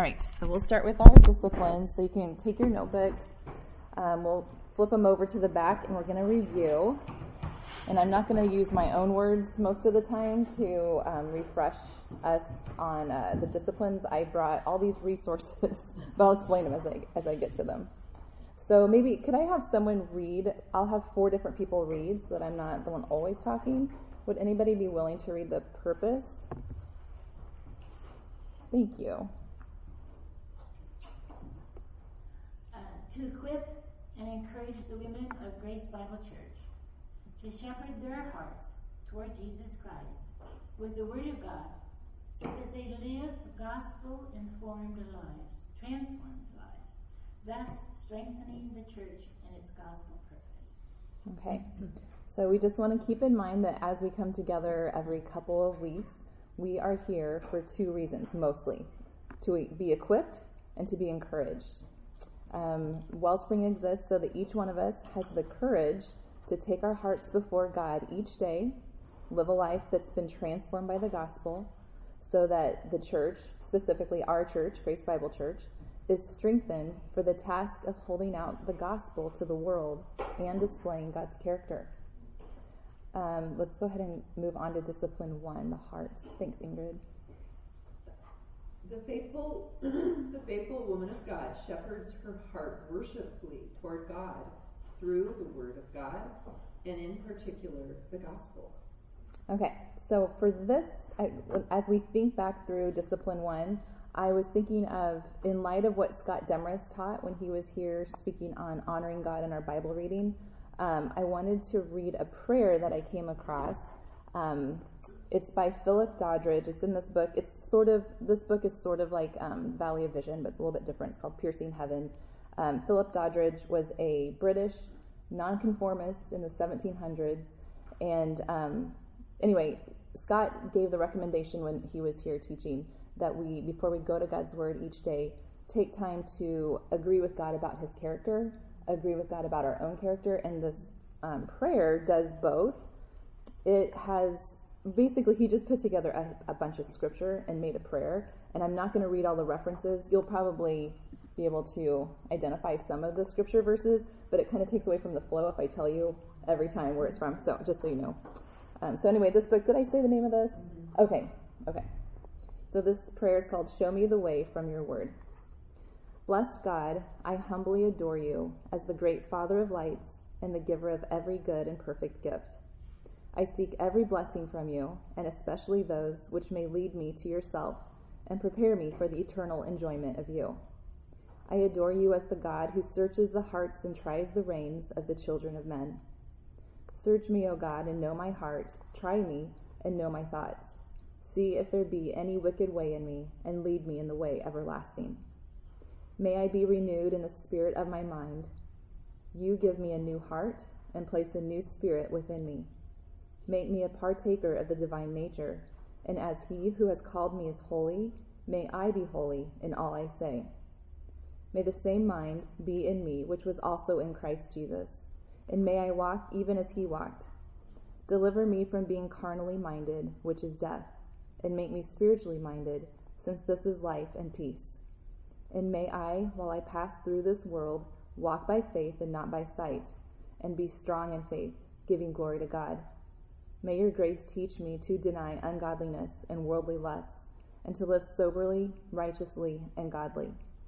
All right, so we'll start with our disciplines. So you can take your notebooks. We'll flip them over to the back, and we're going to review. And I'm not going to use my own words most of the time to refresh us on the disciplines. I brought all these resources, but I'll explain them as I get to them. So maybe, could I have someone read? I'll have 4 different people read so that I'm not the one always talking. Would anybody be willing to read the purpose? Thank you. To equip and encourage the women of Grace Bible Church to shepherd their hearts toward Jesus Christ with the Word of God, so that they live gospel-informed lives, transformed lives, thus strengthening the church in its gospel purpose. Okay, so we just want to keep in mind that as we come together every couple of weeks, we are here for 2 reasons, mostly. To be equipped and to be encouraged. Wellspring exists so that each one of us has the courage to take our hearts before God each day, live a life that's been transformed by the gospel, so that the church, specifically our church, Grace Bible Church, is strengthened for the task of holding out the gospel to the world and displaying God's character. Let's go ahead and move on to discipline 1, the heart. Thanks, Ingrid. The faithful woman of God shepherds her heart worshipfully toward God through the Word of God, and in particular, the gospel. Okay, so for this, as we think back through Discipline 1, I was thinking of, in light of what Scott Demarest taught when he was here speaking on honoring God in our Bible reading, I wanted to read a prayer that I came across. It's by Philip Doddridge. It's in this book. This book is sort of like Valley of Vision, but it's a little bit different. It's called Piercing Heaven. Philip Doddridge was a British nonconformist in the 1700s. And anyway, Scott gave the recommendation when he was here teaching that we, before we go to God's Word each day, take time to agree with God about His character, agree with God about our own character. And this prayer does both. It has... Basically, he just put together a bunch of scripture and made a prayer, and I'm not going to read all the references. You'll probably be able to identify some of the scripture verses, but it kind of takes away from the flow if I tell you every time where it's from, so just so you know. So anyway, this book, did I say the name of this? Okay. So this prayer is called Show Me the Way from Your Word. Blessed God, I humbly adore you as the great Father of lights and the giver of every good and perfect gift. I seek every blessing from you, and especially those which may lead me to yourself and prepare me for the eternal enjoyment of you. I adore you as the God who searches the hearts and tries the reins of the children of men. Search me, O God, and know my heart. Try me and know my thoughts. See if there be any wicked way in me, and lead me in the way everlasting. May I be renewed in the spirit of my mind. You give me a new heart and place a new spirit within me. Make me a partaker of the divine nature, and as he who has called me is holy, may I be holy in all I say. May the same mind be in me which was also in Christ Jesus, and may I walk even as he walked. Deliver me from being carnally minded, which is death, and make me spiritually minded, since this is life and peace. And may I, while I pass through this world, walk by faith and not by sight, and be strong in faith, giving glory to God. May your grace teach me to deny ungodliness and worldly lusts, and to live soberly, righteously, and godly.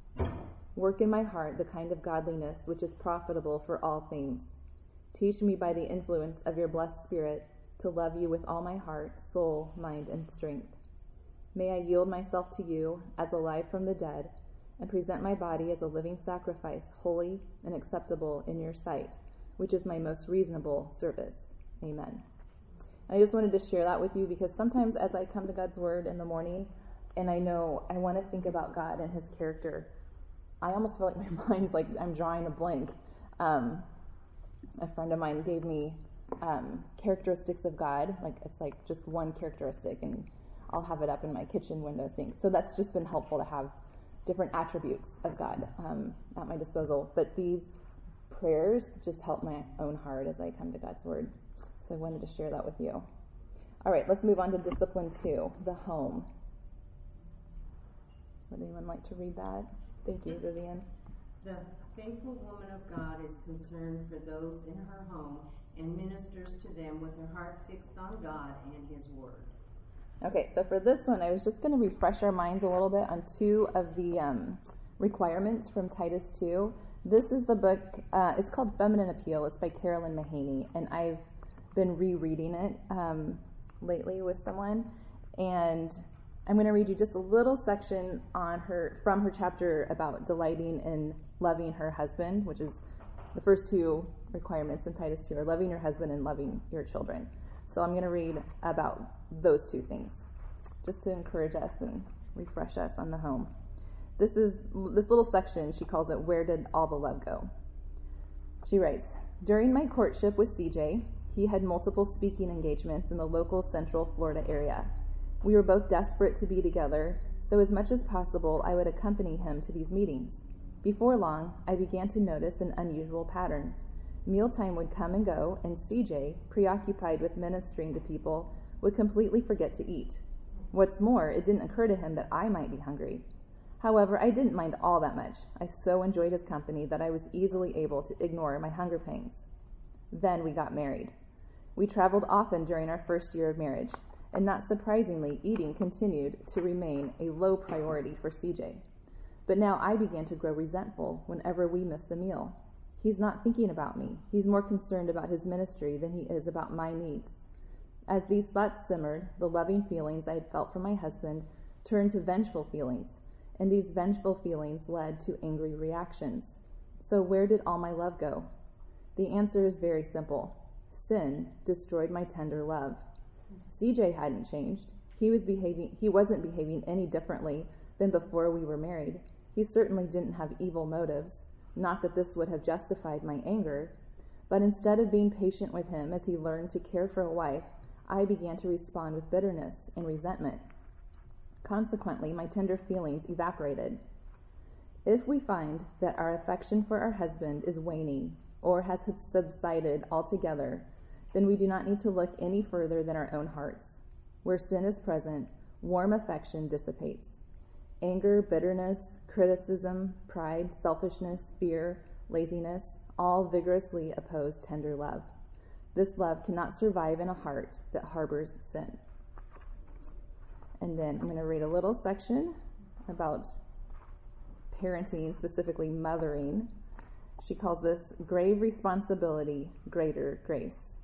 Work in my heart the kind of godliness which is profitable for all things. Teach me by the influence of your blessed Spirit to love you with all my heart, soul, mind, and strength. May I yield myself to you as alive from the dead, and present my body as a living sacrifice, holy and acceptable in your sight, which is my most reasonable service. Amen. I just wanted to share that with you because sometimes as I come to God's Word in the morning and I know I want to think about God and His character, I almost feel like my mind's like I'm drawing a blank. A friend of mine gave me characteristics of God. Like it's like just one characteristic, and I'll have it up in my kitchen window sink. So that's just been helpful to have different attributes of God at my disposal. But these prayers just help my own heart as I come to God's Word. So I wanted to share that with you. All right, let's move on to discipline 2, the home. Would anyone like to read that? Thank you, Vivian. The faithful woman of God is concerned for those in her home and ministers to them with her heart fixed on God and His Word. Okay, so for this one, I was just going to refresh our minds a little bit on two of the requirements from Titus 2. This is the book, it's called Feminine Appeal. It's by Carolyn Mahaney, and I've been rereading it lately with someone. And I'm going to read you just a little section from her chapter about delighting in loving her husband, which is the first two requirements in Titus 2 are loving your husband and loving your children. So I'm going to read about those two things, just to encourage us and refresh us on the home. This little section, she calls it, Where Did All the Love Go? She writes, during my courtship with CJ, he had multiple speaking engagements in the local Central Florida area. We were both desperate to be together, so as much as possible, I would accompany him to these meetings. Before long, I began to notice an unusual pattern. Mealtime would come and go, and CJ, preoccupied with ministering to people, would completely forget to eat. What's more, it didn't occur to him that I might be hungry. However, I didn't mind all that much. I so enjoyed his company that I was easily able to ignore my hunger pangs. Then we got married. We traveled often during our first year of marriage, and not surprisingly, eating continued to remain a low priority for CJ. But now I began to grow resentful whenever we missed a meal. He's not thinking about me. He's more concerned about his ministry than he is about my needs. As these thoughts simmered, the loving feelings I had felt for my husband turned to vengeful feelings, and these vengeful feelings led to angry reactions. So where did all my love go? The answer is very simple. Sin destroyed my tender love. CJ hadn't changed. He wasn't behaving any differently than before we were married. He certainly didn't have evil motives. Not that this would have justified my anger, but instead of being patient with him as he learned to care for a wife, I began to respond with bitterness and resentment. Consequently, my tender feelings evaporated. If we find that our affection for our husband is waning or has subsided altogether, then we do not need to look any further than our own hearts. Where sin is present, warm affection dissipates. Anger, bitterness, criticism, pride, selfishness, fear, laziness, all vigorously oppose tender love. This love cannot survive in a heart that harbors sin. And then I'm going to read a little section about parenting, specifically mothering. She calls this grave responsibility, greater grace.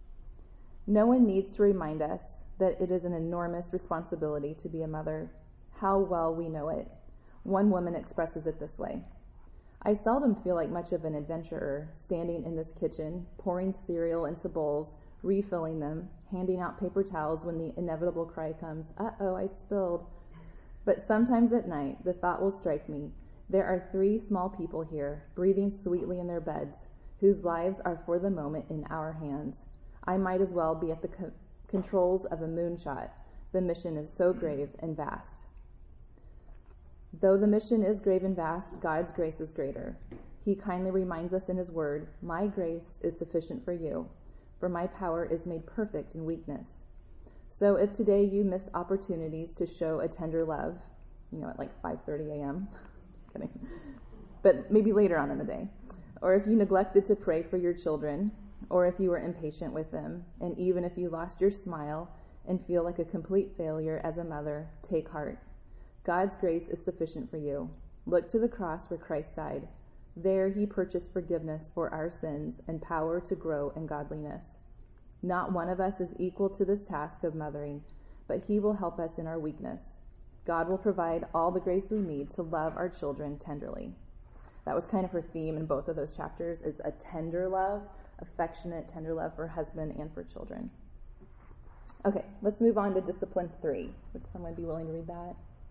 No one needs to remind us that it is an enormous responsibility to be a mother. How well we know it. One woman expresses it this way. I seldom feel like much of an adventurer, standing in this kitchen, pouring cereal into bowls, refilling them, handing out paper towels when the inevitable cry comes, uh-oh, I spilled. But sometimes at night, the thought will strike me, there are 3 small people here, breathing sweetly in their beds, whose lives are for the moment in our hands. I might as well be at the controls of a moonshot. The mission is so grave and vast. Though the mission is grave and vast, God's grace is greater. He kindly reminds us in His Word, my grace is sufficient for you, for my power is made perfect in weakness. So if today you missed opportunities to show a tender love, at like 5:30 a.m., just kidding, but maybe later on in the day, or if you neglected to pray for your children, or if you were impatient with them, and even if you lost your smile and feel like a complete failure as a mother, take heart. God's grace is sufficient for you. Look to the cross where Christ died. There He purchased forgiveness for our sins and power to grow in godliness. Not one of us is equal to this task of mothering, but He will help us in our weakness. God will provide all the grace we need to love our children tenderly. That was kind of her theme in both of those chapters, is a tender love, affectionate, tender love for husband and for children. Okay, let's move on to discipline 3. Would someone be willing to read that?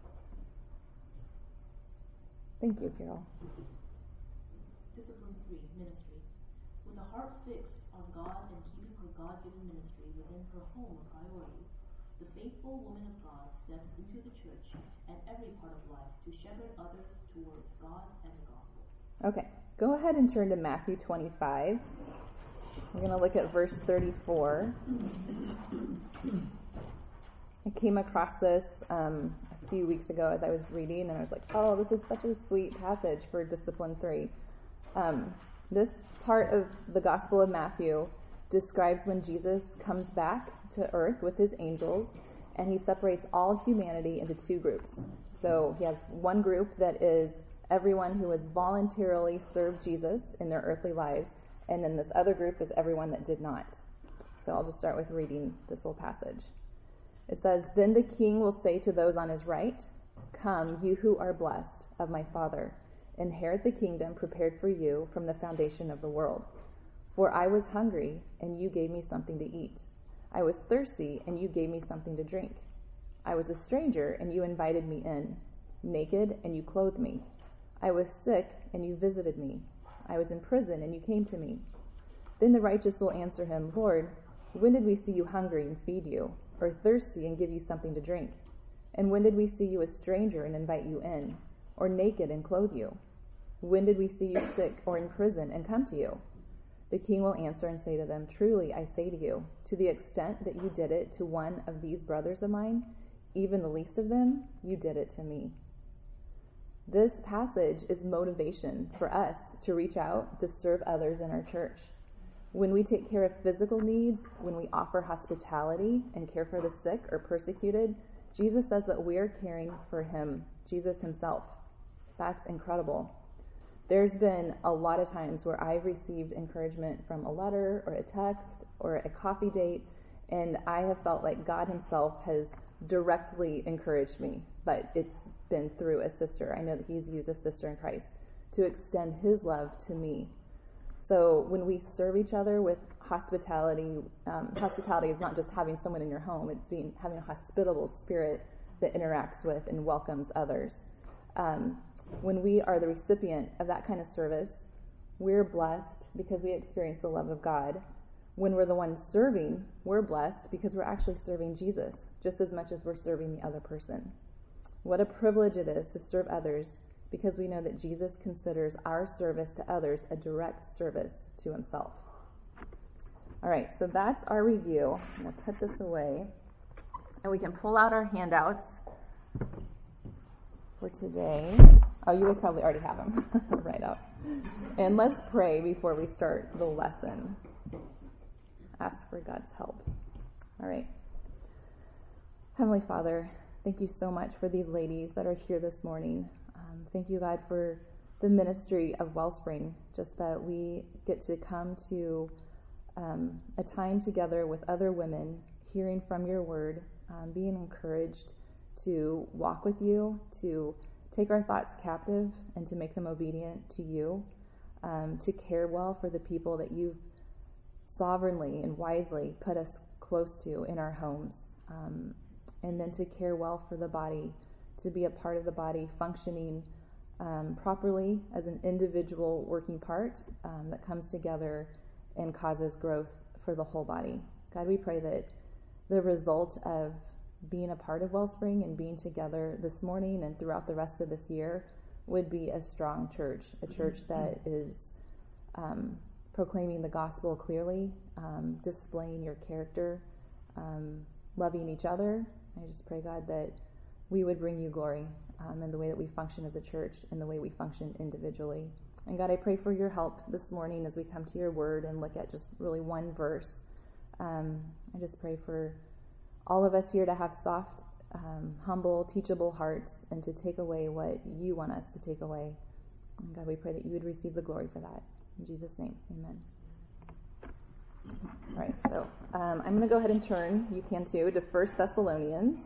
Thank you, Carol. Discipline 3, ministry. With a heart fixed on God and keeping her God-given ministry within her home a priority, the faithful woman of God steps into the church and every part of life to shepherd others towards God and the gospel. Okay, go ahead and turn to Matthew 25. We're going to look at verse 34. I came across this a few weeks ago as I was reading, and I was like, oh, this is such a sweet passage for Discipline 3. This part of the Gospel of Matthew describes when Jesus comes back to earth with his angels, and he separates all humanity into two groups. So he has one group that is everyone who has voluntarily served Jesus in their earthly lives, and then this other group is everyone that did not. So I'll just start with reading this whole passage. It says, "Then the king will say to those on his right, 'Come, you who are blessed of my Father, inherit the kingdom prepared for you from the foundation of the world. For I was hungry, and you gave me something to eat. I was thirsty, and you gave me something to drink. I was a stranger, and you invited me in. Naked, and you clothed me. I was sick, and you visited me. I was in prison, and you came to me.' Then the righteous will answer him, 'Lord, when did we see you hungry and feed you, or thirsty and give you something to drink? And when did we see you a stranger and invite you in, or naked and clothe you? When did we see you sick or in prison and come to you?' The king will answer and say to them, 'Truly I say to you, to the extent that you did it to one of these brothers of mine, even the least of them, you did it to me.'" This passage is motivation for us to reach out to serve others in our church. When we take care of physical needs, when we offer hospitality and care for the sick or persecuted, Jesus says that we are caring for him, Jesus himself. That's incredible. There's been a lot of times where I've received encouragement from a letter or a text or a coffee date, and I have felt like God himself has directly encouraged me, but it's been through a sister. I know that he's used a sister in Christ to extend his love to me. So when we serve each other with hospitality, hospitality is not just having someone in your home, it's having a hospitable spirit that interacts with and welcomes others. When we are the recipient of that kind of service, we're blessed because we experience the love of God. When we're the ones serving, we're blessed because we're actually serving Jesus just as much as we're serving the other person. What a privilege it is to serve others, because we know that Jesus considers our service to others a direct service to himself. All right, so that's our review. I'm going to put this away, and we can pull out our handouts for today. Oh, you guys probably already have them right out. And let's pray before we start the lesson. Ask for God's help. All right. Heavenly Father, thank you so much for these ladies that are here this morning. Thank you, God, for the ministry of Wellspring, just that we get to come to a time together with other women, hearing from your word, being encouraged to walk with you, to take our thoughts captive and to make them obedient to you, to care well for the people that you've sovereignly and wisely put us close to in our homes, and then to care well for the body, to be a part of the body functioning properly as an individual working part that comes together and causes growth for the whole body. God, we pray that the result of being a part of Wellspring and being together this morning and throughout the rest of this year would be a strong church, a church that is proclaiming the gospel clearly, displaying your character, loving each other. I just pray, God, that we would bring you glory in the way that we function as a church and the way we function individually. And God, I pray for your help this morning as we come to your word and look at just really one verse. I just pray for all of us here to have soft, humble, teachable hearts and to take away what you want us to take away. And God, we pray that you would receive the glory for that. In Jesus' name, amen. All right, so I'm going to go ahead and turn, you can too, to 1 Thessalonians.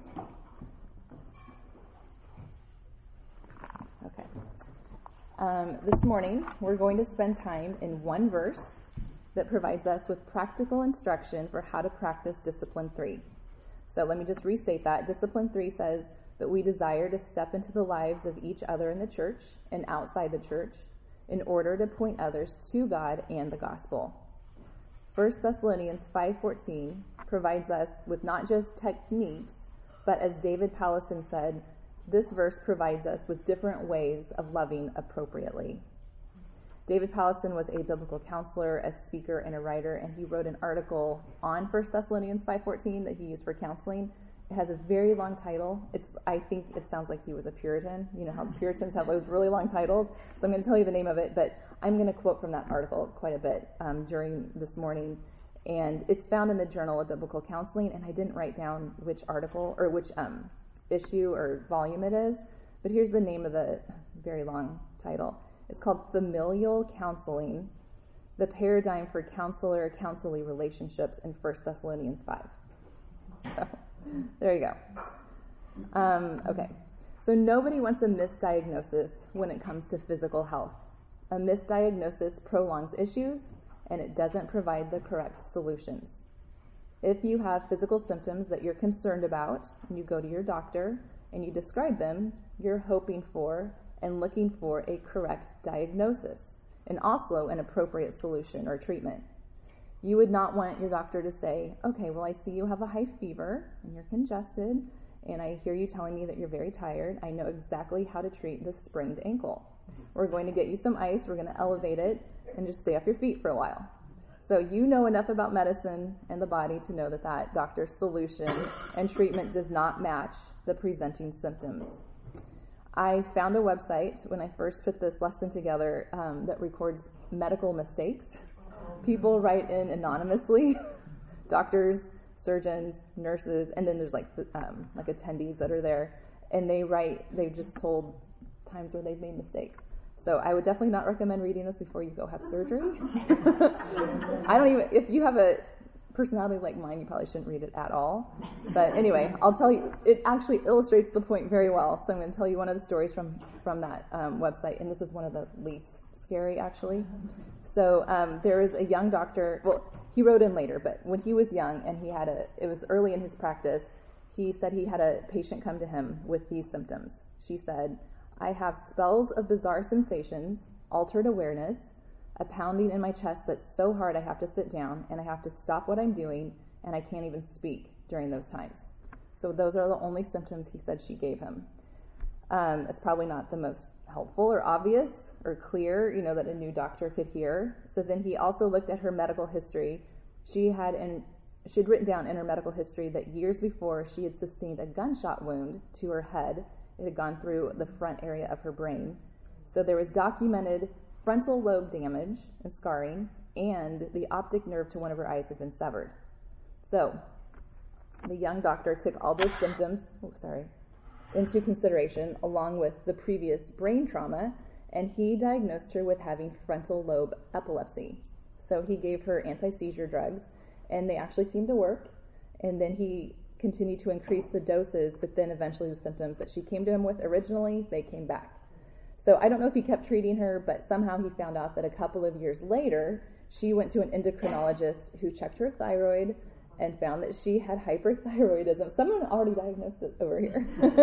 Okay. This morning, we're going to spend time in one verse that provides us with practical instruction for how to practice Discipline 3. So let me just restate that. Discipline 3 says that we desire to step into the lives of each other in the church and outside the church in order to point others to God and the gospel. 1 Thessalonians 5:14 provides us with not just techniques, but as David Powlison said, this verse provides us with different ways of loving appropriately. David Powlison was a biblical counselor, a speaker, and a writer, and he wrote an article on 1 Thessalonians 5:14 that he used for counseling, It has a very long title. I think it sounds like he was a Puritan. You know how Puritans have those really long titles. So I'm going to tell you the name of it, but I'm going to quote from that article quite a bit during this morning. And it's found in the Journal of Biblical Counseling, and I didn't write down which article or which issue or volume it is, but here's the name of the very long title. It's called Familial Counseling, the Paradigm for Counselor-Counselee Relationships in 1 Thessalonians 5. So there you go. Okay, so nobody wants a misdiagnosis when it comes to physical health. A misdiagnosis prolongs issues, and it doesn't provide the correct solutions. If you have physical symptoms that you're concerned about, and you go to your doctor and you describe them, you're hoping for and looking for a correct diagnosis and also an appropriate solution or treatment. You would not want your doctor to say, okay, well, I see you have a high fever and you're congested, and I hear you telling me that you're very tired. I know exactly how to treat this sprained ankle. We're going to get you some ice, we're going to elevate it, and just stay off your feet for a while. So you know enough about medicine and the body to know that that doctor's solution and treatment does not match the presenting symptoms. I found a website when I first put this lesson together that records medical mistakes. People write in anonymously, doctors, surgeons, nurses, and then there's like attendees that are there, and they've just told times where they've made mistakes. So I would definitely not recommend reading this before you go have surgery. If you have a personality like mine, you probably shouldn't read it at all. But anyway, I'll tell you, it actually illustrates the point very well. So I'm going to tell you one of the stories from that website, and this is one of the least scary, actually. So there is a young doctor, well, he wrote in later, but when he was young and it was early in his practice, he said he had a patient come to him with these symptoms. She said, I have spells of bizarre sensations, altered awareness, a pounding in my chest that's so hard I have to sit down and I have to stop what I'm doing, and I can't even speak during those times. So those are the only symptoms he said she gave him. It's probably not the most helpful or obvious or clear, that a new doctor could hear. So then he also looked at her medical history. She had written down in her medical history that years before she had sustained a gunshot wound to her head. It had gone through the front area of her brain. So there was documented frontal lobe damage and scarring, and the optic nerve to one of her eyes had been severed. So the young doctor took all those symptoms into consideration along with the previous brain trauma, and he diagnosed her with having frontal lobe epilepsy. So he gave her anti-seizure drugs, and they actually seemed to work, and then he continued to increase the doses, but then eventually the symptoms that she came to him with originally, they came back. So I don't know if he kept treating her, but somehow he found out that a couple of years later, she went to an endocrinologist who checked her thyroid and found that she had hyperthyroidism. Someone already diagnosed it over here.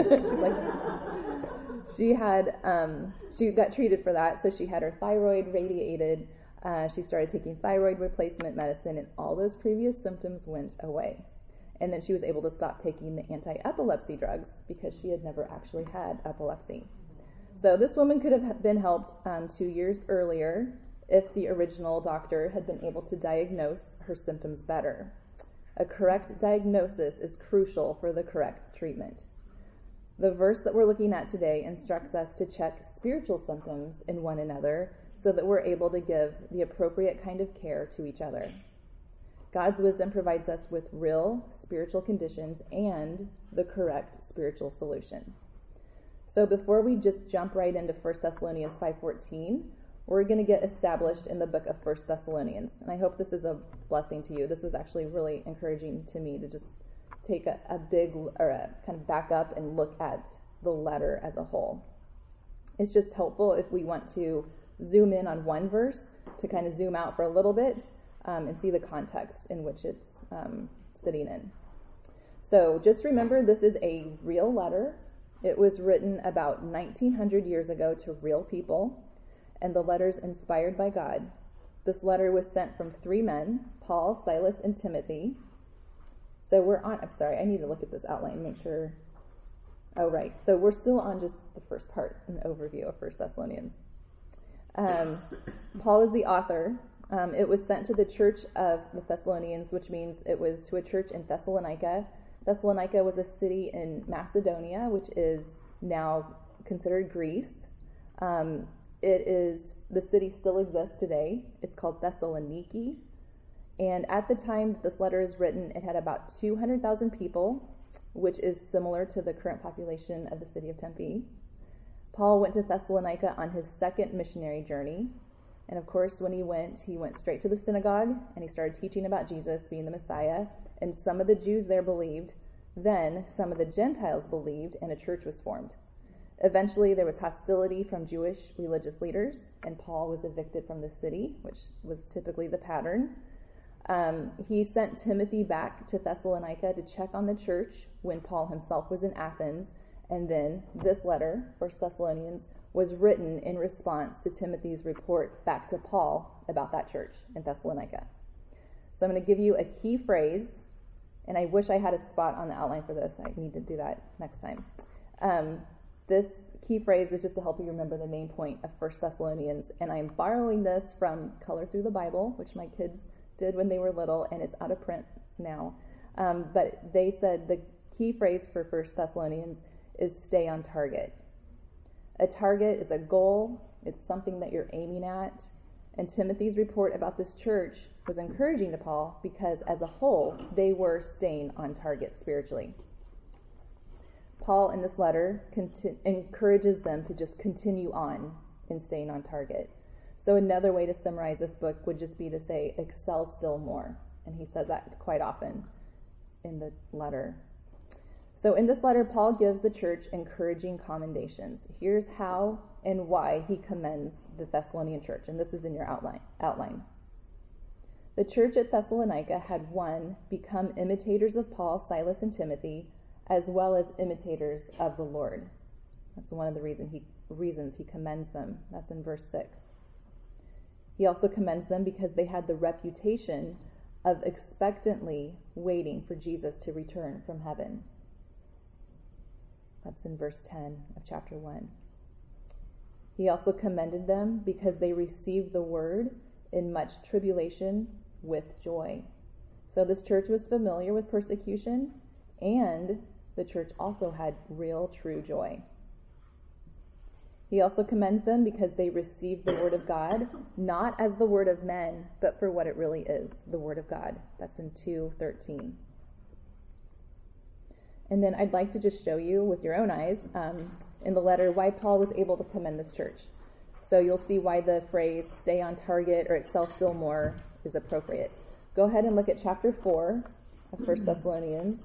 She got treated for that, so she had her thyroid radiated. She started taking thyroid replacement medicine, and all those previous symptoms went away. And then she was able to stop taking the anti-epilepsy drugs because she had never actually had epilepsy. So this woman could have been helped 2 years earlier if the original doctor had been able to diagnose her symptoms better. A correct diagnosis is crucial for the correct treatment. The verse that we're looking at today instructs us to check spiritual symptoms in one another so that we're able to give the appropriate kind of care to each other. God's wisdom provides us with real spiritual conditions and the correct spiritual solution. So before we just jump right into 1 Thessalonians 5:14, we're going to get established in the book of 1 Thessalonians. And I hope this is a blessing to you. This was actually really encouraging to me to just take a kind of back up and look at the letter as a whole. It's just helpful if we want to zoom in on one verse to kind of zoom out for a little bit and see the context in which it's sitting in. So just remember, this is a real letter. It was written about 1900 years ago to real people, and the letter's inspired by God. This letter was sent from 3 men, Paul, Silas, and Timothy. So I need to look at this outline and make sure. Oh, right. So we're still on just the first part, an overview of 1 Thessalonians. Paul is the author. It was sent to the church of the Thessalonians, which means it was to a church in Thessalonica, Thessalonica was a city in Macedonia, which is now considered Greece. The city still exists today. It's called Thessaloniki. And at the time that this letter is written, it had about 200,000 people, which is similar to the current population of the city of Tempe. Paul went to Thessalonica on his second missionary journey. And of course, when he went straight to the synagogue and he started teaching about Jesus being the Messiah. And some of the Jews there believed. Then some of the Gentiles believed, and a church was formed. Eventually, there was hostility from Jewish religious leaders, and Paul was evicted from the city, which was typically the pattern. He sent Timothy back to Thessalonica to check on the church when Paul himself was in Athens. And then this letter, 1 Thessalonians, was written in response to Timothy's report back to Paul about that church in Thessalonica. So I'm going to give you a key phrase, and I wish I had a spot on the outline for this. I need to do that next time. This key phrase is just to help you remember the main point of 1 Thessalonians, and I'm borrowing this from Color Through the Bible, which my kids did when they were little, and it's out of print now. But they said the key phrase for 1 Thessalonians is stay on target. A target is a goal. It's something that you're aiming at. And Timothy's report about this church was encouraging to Paul because as a whole, they were staying on target spiritually. Paul in this letter encourages them to just continue on in staying on target. So another way to summarize this book would just be to say, excel still more. And he says that quite often in the letter. So in this letter, Paul gives the church encouraging commendations. Here's how and why he commends the Thessalonian church. And this is in your outline. The church at Thessalonica had, 1, become imitators of Paul, Silas, and Timothy, as well as imitators of the Lord. That's one of the reasons he commends them. That's in verse 6. He also commends them because they had the reputation of expectantly waiting for Jesus to return from heaven. That's in verse 10 of chapter 1. He also commended them because they received the word in much tribulation with joy. So this church was familiar with persecution, and the church also had real, true joy. He also commends them because they received the word of God, not as the word of men, but for what it really is, the word of God. That's in 2:13. And then I'd like to just show you with your own eyes in the letter why Paul was able to commend this church. So you'll see why the phrase stay on target or excel still more is appropriate. Go ahead and look at chapter 4 of 1 Thessalonians,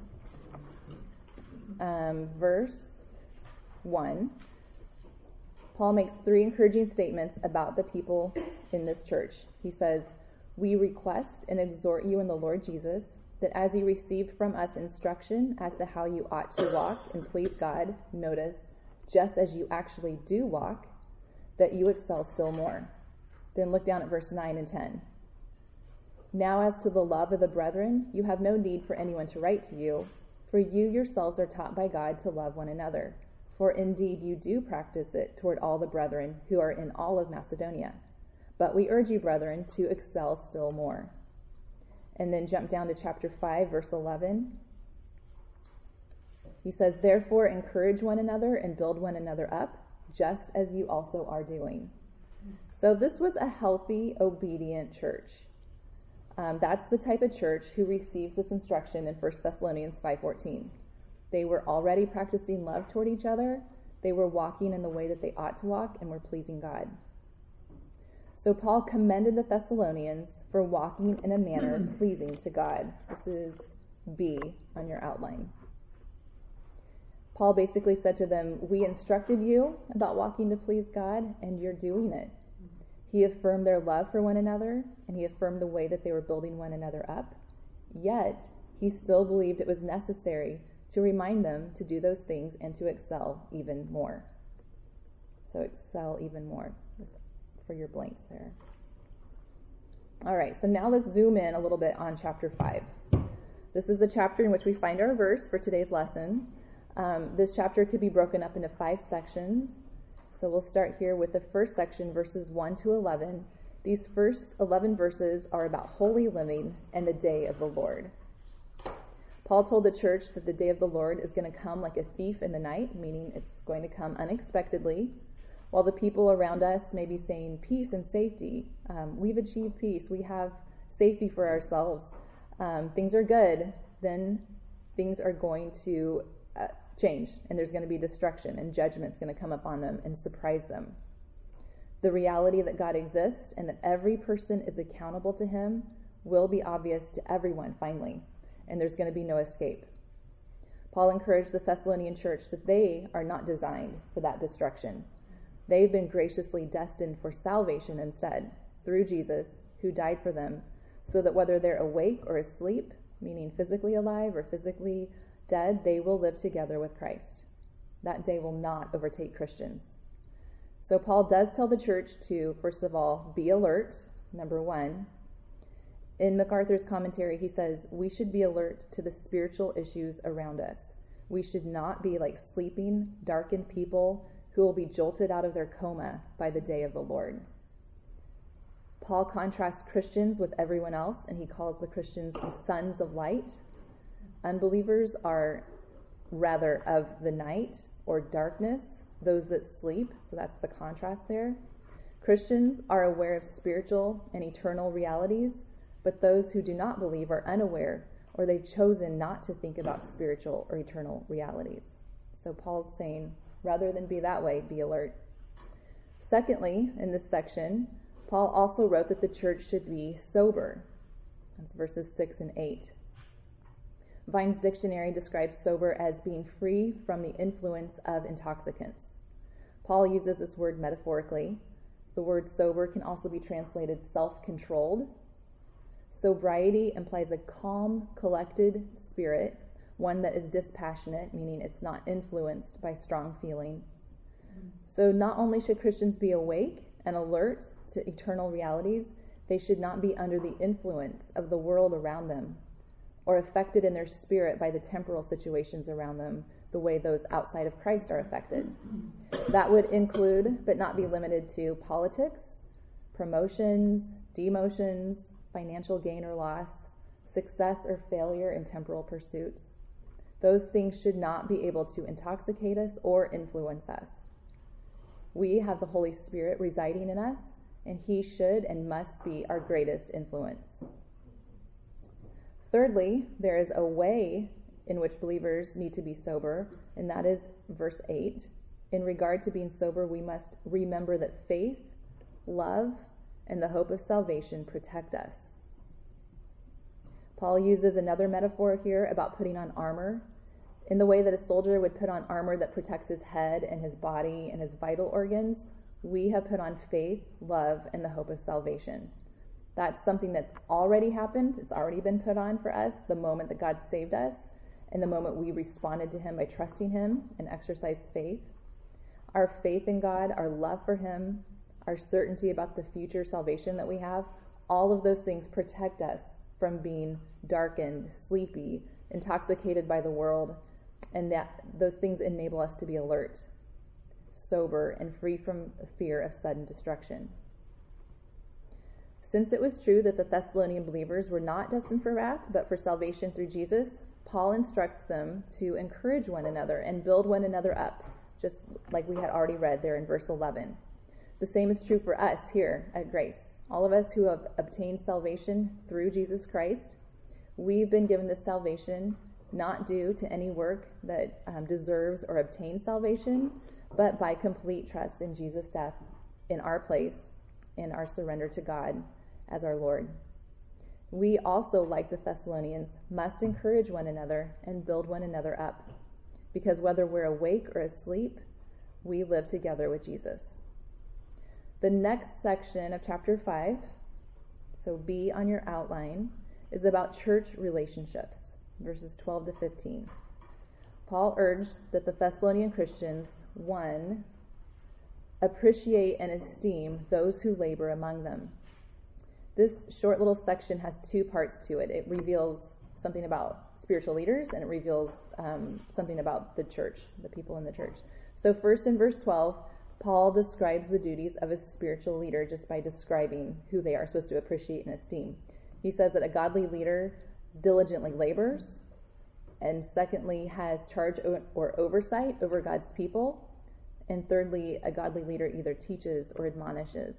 verse 1. Paul makes 3 encouraging statements about the people in this church. He says, "We request and exhort you in the Lord Jesus, that as you received from us instruction as to how you ought to walk and please God," notice, just as you actually do walk, "that you excel still more." Then look down at verse 9 and 10. "Now as to the love of the brethren, you have no need for anyone to write to you, for you yourselves are taught by God to love one another. For indeed you do practice it toward all the brethren who are in all of Macedonia. But we urge you, brethren, to excel still more." And then jump down to chapter 5, verse 11. He says, "Therefore encourage one another and build one another up, just as you also are doing." So this was a healthy, obedient church. That's the type of church who receives this instruction in 1 Thessalonians 5:14. They were already practicing love toward each other. They were walking in the way that they ought to walk and were pleasing God. So Paul commended the Thessalonians for walking in a manner pleasing to God. This is B on your outline. Paul basically said to them, we instructed you about walking to please God, and you're doing it. He affirmed their love for one another, and he affirmed the way that they were building one another up. Yet, he still believed it was necessary to remind them to do those things and to excel even more. So excel even more. For your blanks there. All right, so now let's zoom in a little bit on chapter 5. This is the chapter in which we find our verse for today's lesson. This chapter could be broken up into 5 sections. So we'll start here with the first section, verses 1 to 11. These first 11 verses are about holy living and the day of the Lord. Paul told the church that the day of the Lord is going to come like a thief in the night, meaning it's going to come unexpectedly. While the people around us may be saying peace and safety, we've achieved peace, we have safety for ourselves, things are good, then things are going to change, and there's going to be destruction, and judgment's going to come upon them and surprise them. The reality that God exists and that every person is accountable to him will be obvious to everyone finally, and there's going to be no escape. Paul encouraged the Thessalonian church that they are not designed for that destruction. They've been graciously destined for salvation instead, through Jesus, who died for them, so that whether they're awake or asleep, meaning physically alive or physically dead, they will live together with Christ. That day will not overtake Christians. So Paul does tell the church to, first of all, be alert, number one. In MacArthur's commentary, he says, we should be alert to the spiritual issues around us. We should not be like sleeping, darkened people who will be jolted out of their coma by the day of the Lord. Paul contrasts Christians with everyone else, and he calls the Christians the sons of light. Unbelievers are rather of the night or darkness, those that sleep, so that's the contrast there. Christians are aware of spiritual and eternal realities, but those who do not believe are unaware, or they've chosen not to think about spiritual or eternal realities. So Paul's saying, rather than be that way, be alert. Secondly, in this section, Paul also wrote that the church should be sober. That's verses 6 and 8. Vine's dictionary describes sober as being free from the influence of intoxicants. Paul uses this word metaphorically. The word sober can also be translated self-controlled. Sobriety implies a calm, collected spirit, one that is dispassionate, meaning it's not influenced by strong feeling. So not only should Christians be awake and alert to eternal realities, they should not be under the influence of the world around them or affected in their spirit by the temporal situations around them the way those outside of Christ are affected. That would include, but not be limited to, politics, promotions, demotions, financial gain or loss, success or failure in temporal pursuits. Those things should not be able to intoxicate us or influence us. We have the Holy Spirit residing in us, and he should and must be our greatest influence. Thirdly, there is a way in which believers need to be sober, and that is verse 8. In regard to being sober, we must remember that faith, love, and the hope of salvation protect us. Paul uses another metaphor here about putting on armor. In the way that a soldier would put on armor that protects his head and his body and his vital organs, we have put on faith, love, and the hope of salvation. That's something that's already happened. It's already been put on for us the moment that God saved us and the moment we responded to him by trusting him and exercised faith. Our faith in God, our love for him, our certainty about the future salvation that we have, all of those things protect us from being darkened, sleepy, intoxicated by the world, and that those things enable us to be alert, sober, and free from fear of sudden destruction. Since it was true that the Thessalonian believers were not destined for wrath, but for salvation through Jesus, Paul instructs them to encourage one another and build one another up, just like we had already read there in verse 11. The same is true for us here at Grace. All of us who have obtained salvation through Jesus Christ, we've been given this salvation not due to any work that deserves or obtains salvation, but by complete trust in Jesus' death in our place and our surrender to God as our Lord. We also, like the Thessalonians, must encourage one another and build one another up, because whether we're awake or asleep, we live together with Jesus. The next section of chapter 5, so B on your outline, is about church relationships, verses 12 to 15. Paul urged that the Thessalonian Christians, 1, appreciate and esteem those who labor among them. This short little section has two parts to it. It reveals something about spiritual leaders, and it reveals something about the church, the people in the church. So first in verse 12, Paul describes the duties of a spiritual leader just by describing who they are supposed to appreciate and esteem. He says that a godly leader diligently labors, And secondly, has charge or oversight over God's people. And thirdly, a godly leader either teaches or admonishes.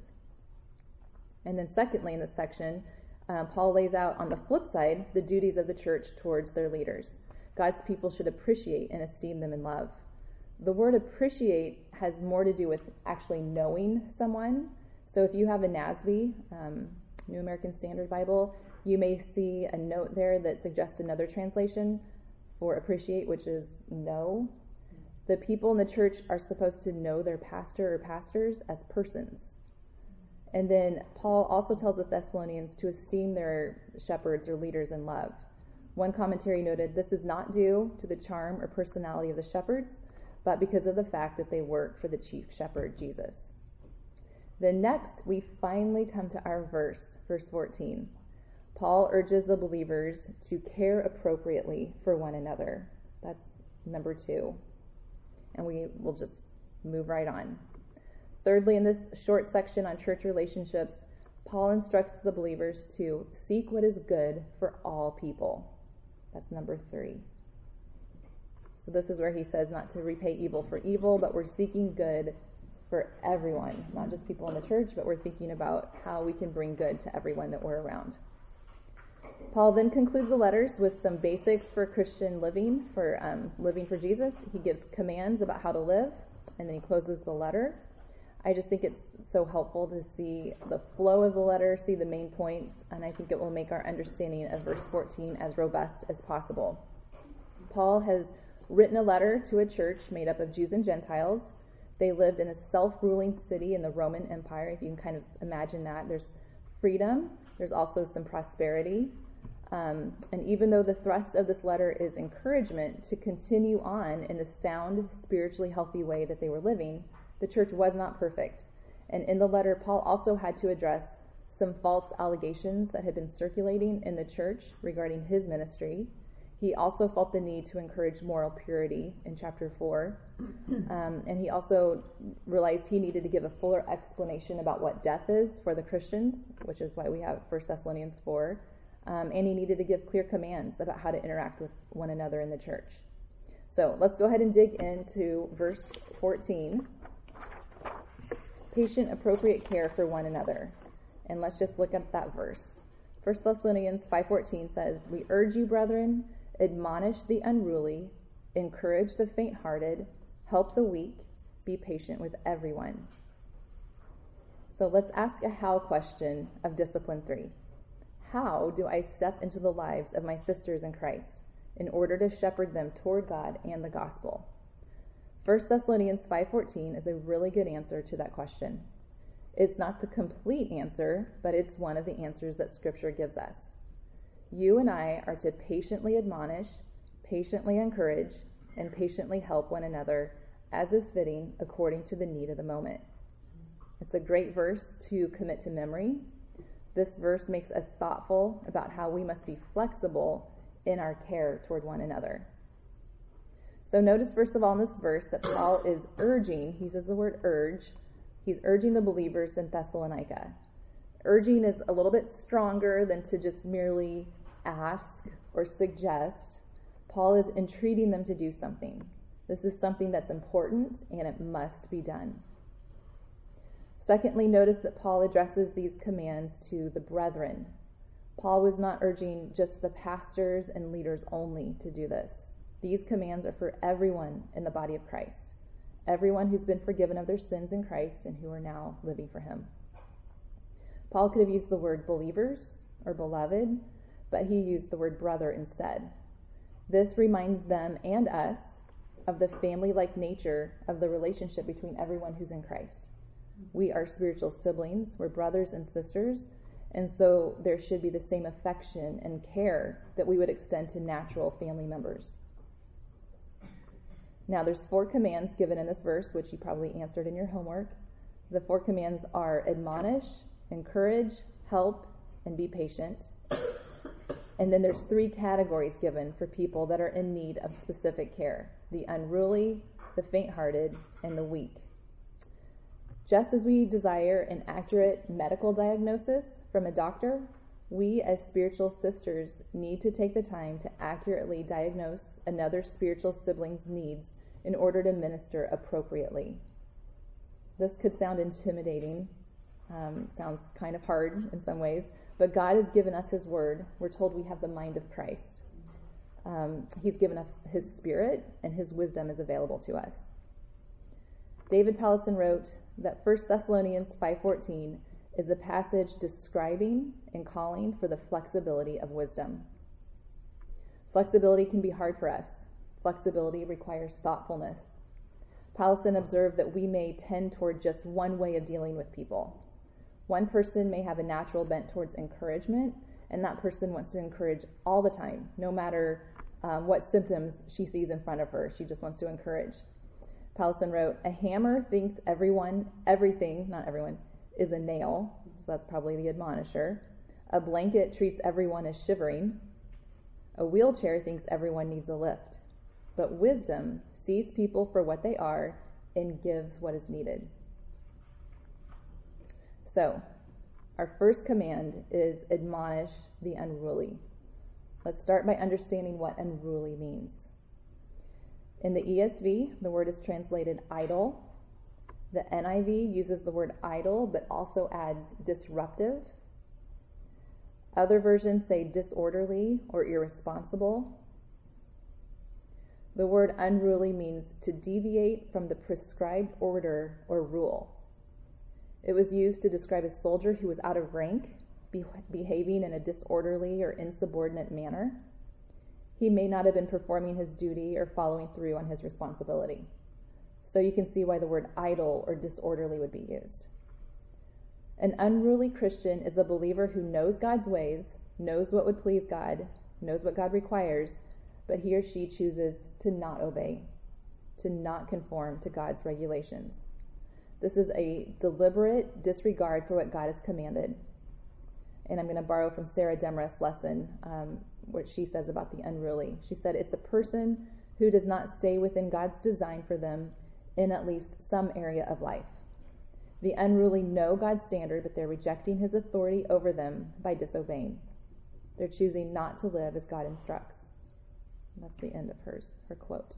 And then secondly, in this section, Paul lays out on the flip side the duties of the church towards their leaders. God's people should appreciate and esteem them in love. The word appreciate has more to do with actually knowing someone. So if you have a NASB, New American Standard Bible, you may see a note there that suggests another translation for appreciate, which is know. The people in the church are supposed to know their pastor or pastors as persons. And then Paul also tells the Thessalonians to esteem their shepherds or leaders in love. One commentary noted, this is not due to the charm or personality of the shepherds, but because of the fact that they work for the chief shepherd, Jesus. Then next, we finally come to our verse 14. Paul urges the believers to care appropriately for one another. That's number 2. And we will just move right on. Thirdly, in this short section on church relationships, Paul instructs the believers to seek what is good for all people. That's number 3. So this is where he says not to repay evil for evil, but we're seeking good for everyone, not just people in the church, but we're thinking about how we can bring good to everyone that we're around. Paul then concludes the letters with some basics for Christian living, for living for Jesus. He gives commands about how to live, and then he closes the letter. I just think it's so helpful to see the flow of the letter, see the main points, and I think it will make our understanding of verse 14 as robust as possible. Paul has written a letter to a church made up of Jews and Gentiles. They lived in a self-ruling city in the Roman Empire. If you can kind of imagine that, there's freedom. There's also some prosperity. And even though the thrust of this letter is encouragement to continue on in the sound, spiritually healthy way that they were living, the church was not perfect. And in the letter, Paul also had to address some false allegations that had been circulating in the church regarding his ministry. He also felt the need to encourage moral purity in chapter 4. And he also realized he needed to give a fuller explanation about what death is for the Christians, which is why we have 1 Thessalonians 4. And he needed to give clear commands about how to interact with one another in the church. So let's go ahead and dig into verse 14. Patient, appropriate care for one another. And let's just look at that verse. 1 Thessalonians 5:14 says, we urge you, brethren, admonish the unruly, encourage the faint-hearted, help the weak, be patient with everyone. So let's ask a how question of Discipline 3. How do I step into the lives of my sisters in Christ in order to shepherd them toward God and the gospel? 1 Thessalonians 5:14 is a really good answer to that question. It's not the complete answer, but it's one of the answers that Scripture gives us. You and I are to patiently admonish, patiently encourage, and patiently help one another as is fitting according to the need of the moment. It's a great verse to commit to memory. This verse makes us thoughtful about how we must be flexible in our care toward one another. So notice, first of all, in this verse that Paul is urging, he uses the word urge, he's urging the believers in Thessalonica. Urging is a little bit stronger than to just merely ask or suggest. Paul is entreating them to do something. This is something that's important and it must be done. Secondly, notice that Paul addresses these commands to the brethren. Paul was not urging just the pastors and leaders only to do this. These commands are for everyone in the body of Christ, everyone who's been forgiven of their sins in Christ and who are now living for him. Paul could have used the word believers or beloved, but he used the word brother instead. This reminds them and us of the family-like nature of the relationship between everyone who's in Christ. We are spiritual siblings, we're brothers and sisters, and so there should be the same affection and care that we would extend to natural family members. Now, there's 4 commands given in this verse, which you probably answered in your homework. The 4 commands are admonish, encourage, help, and be patient. And then there's 3 categories given for people that are in need of specific care: the unruly, the faint-hearted, and the weak. Just as we desire an accurate medical diagnosis from a doctor, We, as spiritual sisters, need to take the time to accurately diagnose another spiritual sibling's needs in order to minister appropriately. This could sound intimidating, sounds kind of hard in some ways, but God has given us His Word. We're told we have the mind of Christ. He's given us His Spirit, and His wisdom is available to us. David Powlison wrote that 1 Thessalonians 5:14 is a passage describing and calling for the flexibility of wisdom. Flexibility can be hard for us. Flexibility requires thoughtfulness. Powlison observed that we may tend toward just one way of dealing with people. One person may have a natural bent towards encouragement, and that person wants to encourage all the time, no matter what symptoms she sees in front of her. She just wants to encourage. Powlison wrote, "A hammer thinks everything, not everyone, is a nail," so that's probably the admonisher. A blanket treats everyone as shivering. A wheelchair thinks everyone needs a lift. But wisdom sees people for what they are and gives what is needed. So, our first command is admonish the unruly. Let's start by understanding what unruly means. In the ESV, the word is translated idle. The NIV uses the word idle, but also adds disruptive. Other versions say disorderly or irresponsible. The word unruly means to deviate from the prescribed order or rule. It was used to describe a soldier who was out of rank, behaving in a disorderly or insubordinate manner. He may not have been performing his duty or following through on his responsibility. So you can see why the word idle or disorderly would be used. An unruly Christian is a believer who knows God's ways, knows what would please God, knows what God requires, but he or she chooses to not obey, to not conform to God's regulations. This is a deliberate disregard for what God has commanded. And I'm going to borrow from Sarah Demarest's lesson, what she says about the unruly. She said, it's a person who does not stay within God's design for them in at least some area of life. The unruly know God's standard, but they're rejecting His authority over them by disobeying. They're choosing not to live as God instructs. And that's the end of her quote.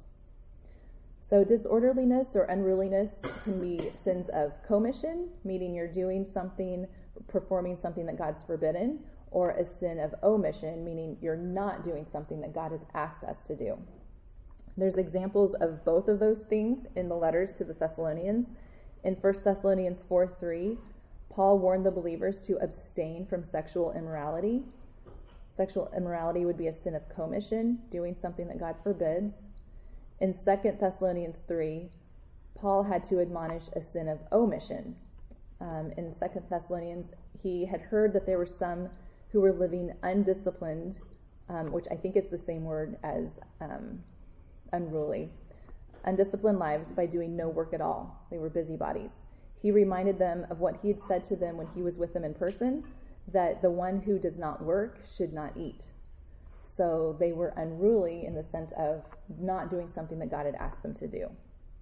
So disorderliness or unruliness can be sins of commission, meaning you're doing something, performing something that God's forbidden, or a sin of omission, meaning you're not doing something that God has asked us to do. There's examples of both of those things in the letters to the Thessalonians. In 1 Thessalonians 4:3, Paul warned the believers to abstain from sexual immorality. Sexual immorality would be a sin of commission, doing something that God forbids. In 2 Thessalonians 3, Paul had to admonish a sin of omission. In 2 Thessalonians, he had heard that there were some who were living undisciplined, which I think it's the same word as unruly, undisciplined lives by doing no work at all. They were busybodies. He reminded them of what he had said to them when he was with them in person, that the one who does not work should not eat. So they were unruly in the sense of not doing something that God had asked them to do.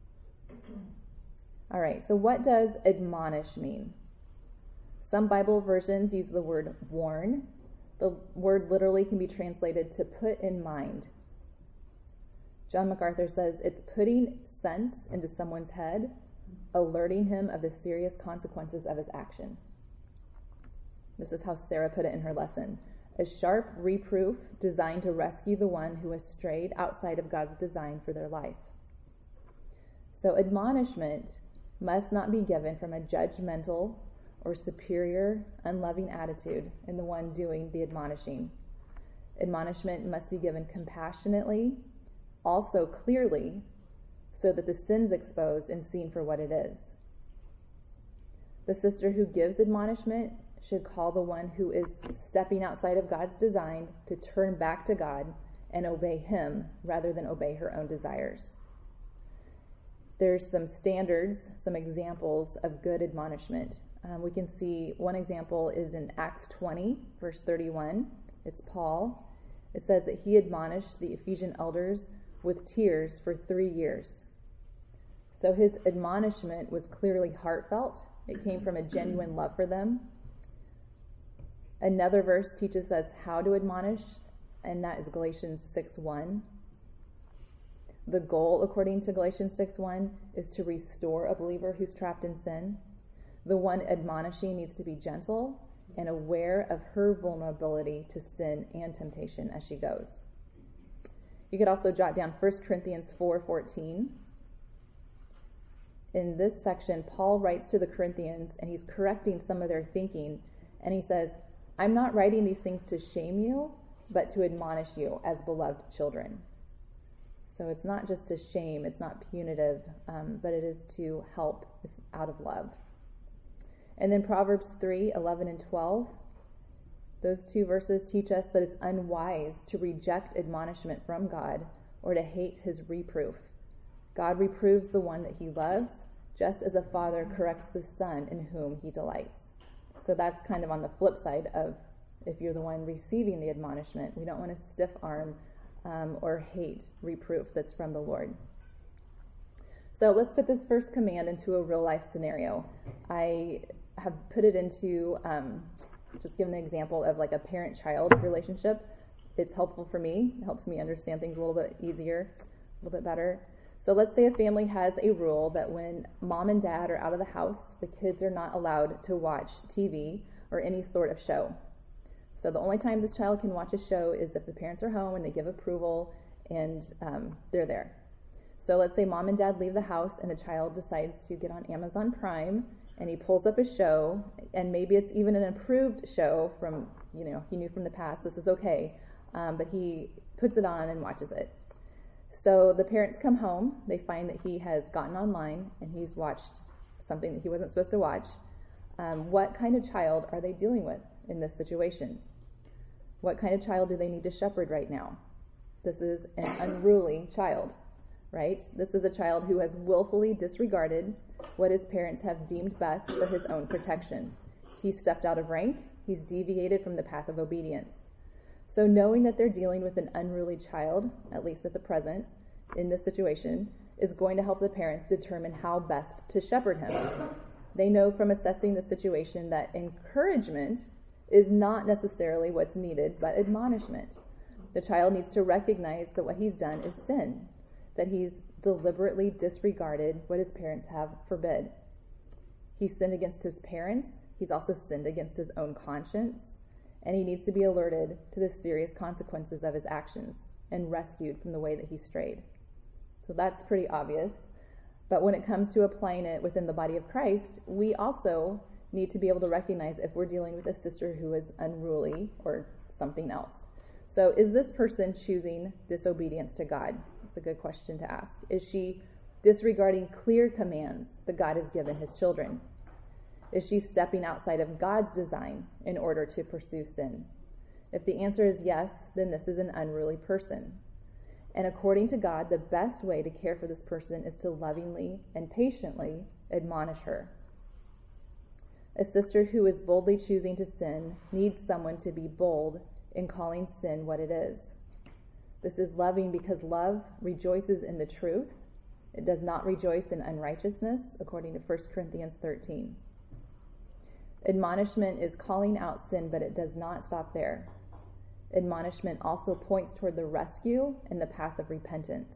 All right, so what does admonish mean? Some Bible versions use the word warn. The word literally can be translated to put in mind. John MacArthur says it's putting sense into someone's head, alerting him of the serious consequences of his action. This is how Sarah put it in her lesson. A sharp reproof designed to rescue the one who has strayed outside of God's design for their life. So admonishment must not be given from a judgmental or superior, unloving attitude in the one doing the admonishing. Admonishment must be given compassionately, also clearly, so that the sin's exposed and seen for what it is. The sister who gives admonishment should call the one who is stepping outside of God's design to turn back to God and obey Him rather than obey her own desires. There's some standards, some examples of good admonishment. We can see one example is in Acts 20, verse 31. It's Paul. It says that he admonished the Ephesian elders with tears for 3 years. So his admonishment was clearly heartfelt. It came from a genuine love for them. Another verse teaches us how to admonish, and that is Galatians 6:1. The goal, according to Galatians 6:1, is to restore a believer who's trapped in sin. The one admonishing needs to be gentle and aware of her vulnerability to sin and temptation as she goes. You could also jot down 1 Corinthians 4:14. In this section, Paul writes to the Corinthians, and he's correcting some of their thinking, and he says, I'm not writing these things to shame you, but to admonish you as beloved children. So it's not just to shame, it's not punitive, but it is to help. It's out of love. And then Proverbs 3:11 and 12. Those two verses teach us that it's unwise to reject admonishment from God or to hate his reproof. God reproves the one that he loves, just as a father corrects the son in whom he delights. So that's kind of on the flip side of if you're the one receiving the admonishment. We don't want to stiff arm or hate reproof that's from the Lord. So let's put this first command into a real life scenario. I have put it into, just give an example of like a parent-child relationship. It's helpful for me. It helps me understand things a little bit easier, a little bit better. So let's say a family has a rule that when mom and dad are out of the house, the kids are not allowed to watch TV or any sort of show. So the only time this child can watch a show is if the parents are home and they give approval and they're there. So let's say mom and dad leave the house and the child decides to get on Amazon Prime and he pulls up a show, and maybe it's even an approved show from, he knew from the past, this is okay, but he puts it on and watches it. So the parents come home, they find that he has gotten online and he's watched something that he wasn't supposed to watch. What kind of child are they dealing with in this situation? What kind of child do they need to shepherd right now? This is an unruly child, right? This is a child who has willfully disregarded what his parents have deemed best for his own protection. He's stepped out of rank, he's deviated from the path of obedience. So knowing that they're dealing with an unruly child, at least at the present, in this situation, is going to help the parents determine how best to shepherd him. They know from assessing the situation that encouragement is not necessarily what's needed, but admonishment. The child needs to recognize that what he's done is sin, that he's deliberately disregarded what his parents have forbid. He sinned against his parents. He's also sinned against his own conscience. And he needs to be alerted to the serious consequences of his actions and rescued from the way that he strayed. So that's pretty obvious. But when it comes to applying it within the body of Christ, we also need to be able to recognize if we're dealing with a sister who is unruly or something else. So is this person choosing disobedience to God? That's a good question to ask. Is she disregarding clear commands that God has given his children? Is she stepping outside of God's design in order to pursue sin? If the answer is yes, then this is an unruly person. And according to God, the best way to care for this person is to lovingly and patiently admonish her. A sister who is boldly choosing to sin needs someone to be bold in calling sin what it is. This is loving because love rejoices in the truth. It does not rejoice in unrighteousness, according to 1 Corinthians 13. Admonishment is calling out sin, but it does not stop there. Admonishment also points toward the rescue and the path of repentance.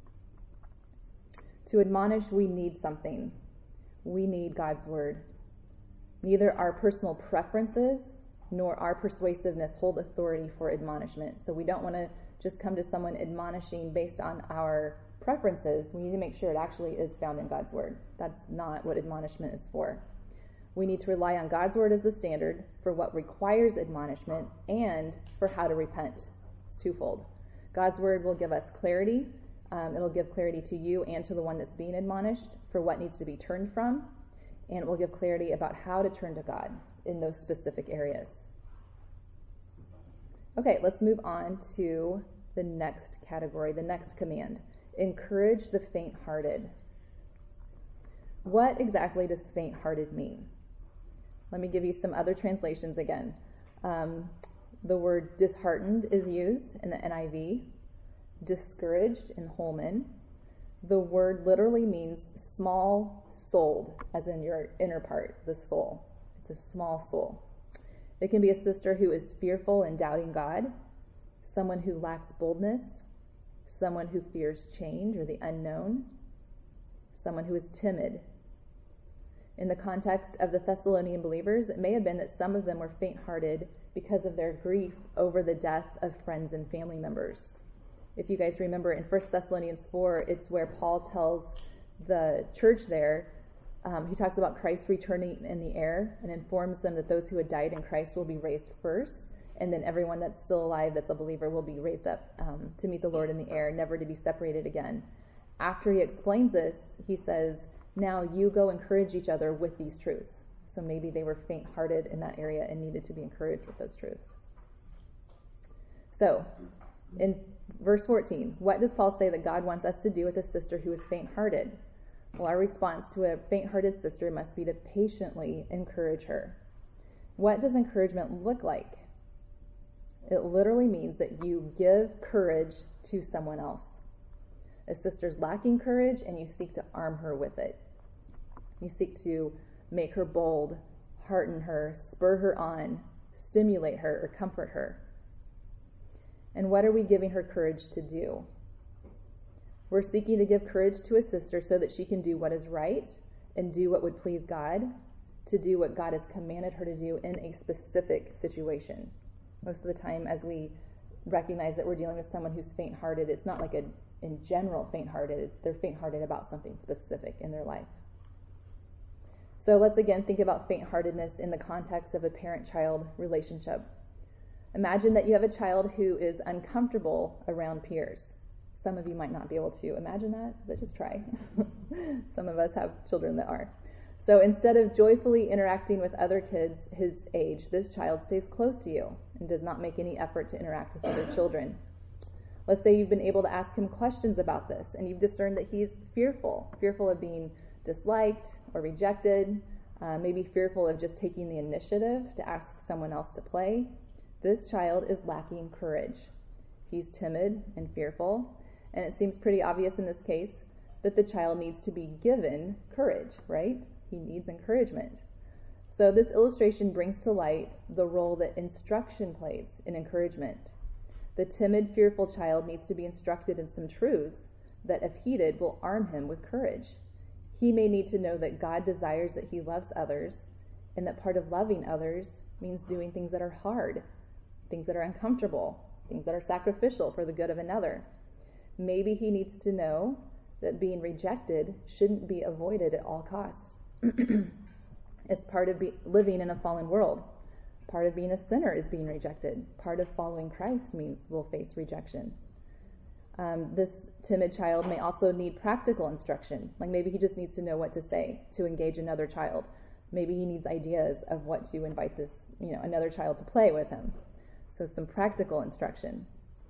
To admonish, we need something. We need God's word. Neither our personal preferences nor our persuasiveness hold authority for admonishment. So we don't want to just come to someone admonishing based on our preferences. We need to make sure it actually is found in God's word. That's not what admonishment is for. We need to rely on God's word as the standard for what requires admonishment and for how to repent. It's twofold. God's word will give us clarity. It'll give clarity to you and to the one that's being admonished for what needs to be turned from. And it will give clarity about how to turn to God in those specific areas. Okay, let's move on to the next category, the next command. Encourage the faint-hearted. What exactly does faint-hearted mean? Let me give you some other translations again. The word disheartened is used in the NIV, discouraged in Holman. The word literally means small-souled, as in your inner part, the soul. It's a small soul. It can be a sister who is fearful and doubting God, someone who lacks boldness, someone who fears change or the unknown, someone who is timid. In the context of the Thessalonian believers, it may have been that some of them were faint-hearted because of their grief over the death of friends and family members. If you guys remember in 1 Thessalonians 4, it's where Paul tells the church there, he talks about Christ returning in the air and informs them that those who had died in Christ will be raised first, and then everyone that's still alive that's a believer will be raised up to meet the Lord in the air, never to be separated again. After he explains this, he says, now you go encourage each other with these truths. So maybe they were faint-hearted in that area and needed to be encouraged with those truths. So, in verse 14, what does Paul say that God wants us to do with a sister who is faint-hearted? Well, our response to a faint-hearted sister must be to patiently encourage her. What does encouragement look like? It literally means that you give courage to someone else. A sister's lacking courage, and you seek to arm her with it. You seek to make her bold, hearten her, spur her on, stimulate her, or comfort her. And what are we giving her courage to do? We're seeking to give courage to a sister so that she can do what is right and do what would please God, to do what God has commanded her to do in a specific situation. Most of the time, as we recognize that we're dealing with someone who's faint-hearted, it's not like in general faint-hearted. They're faint-hearted about something specific in their life. So let's again think about faint-heartedness in the context of a parent-child relationship. Imagine that you have a child who is uncomfortable around peers. Some of you might not be able to imagine that, but just try. Some of us have children that are. So instead of joyfully interacting with other kids his age, this child stays close to you and does not make any effort to interact with other children. Let's say you've been able to ask him questions about this, and you've discerned that he's fearful of being disliked or rejected, maybe fearful of just taking the initiative to ask someone else to play. This child is lacking courage. He's timid and fearful, and it seems pretty obvious in this case that the child needs to be given courage, right? He needs encouragement. So this illustration brings to light the role that instruction plays in encouragement. The timid, fearful child needs to be instructed in some truths that, if heeded, will arm him with courage. He may need to know that God desires that he loves others, and that part of loving others means doing things that are hard, things that are uncomfortable, things that are sacrificial for the good of another. Maybe he needs to know that being rejected shouldn't be avoided at all costs. It's part of living in a fallen world. Part of being a sinner is being rejected. Part of following Christ means we'll face rejection. This timid child may also need practical instruction. Like maybe he just needs to know what to say to engage another child. Maybe he needs ideas of what to invite this, another child to play with him. So some practical instruction.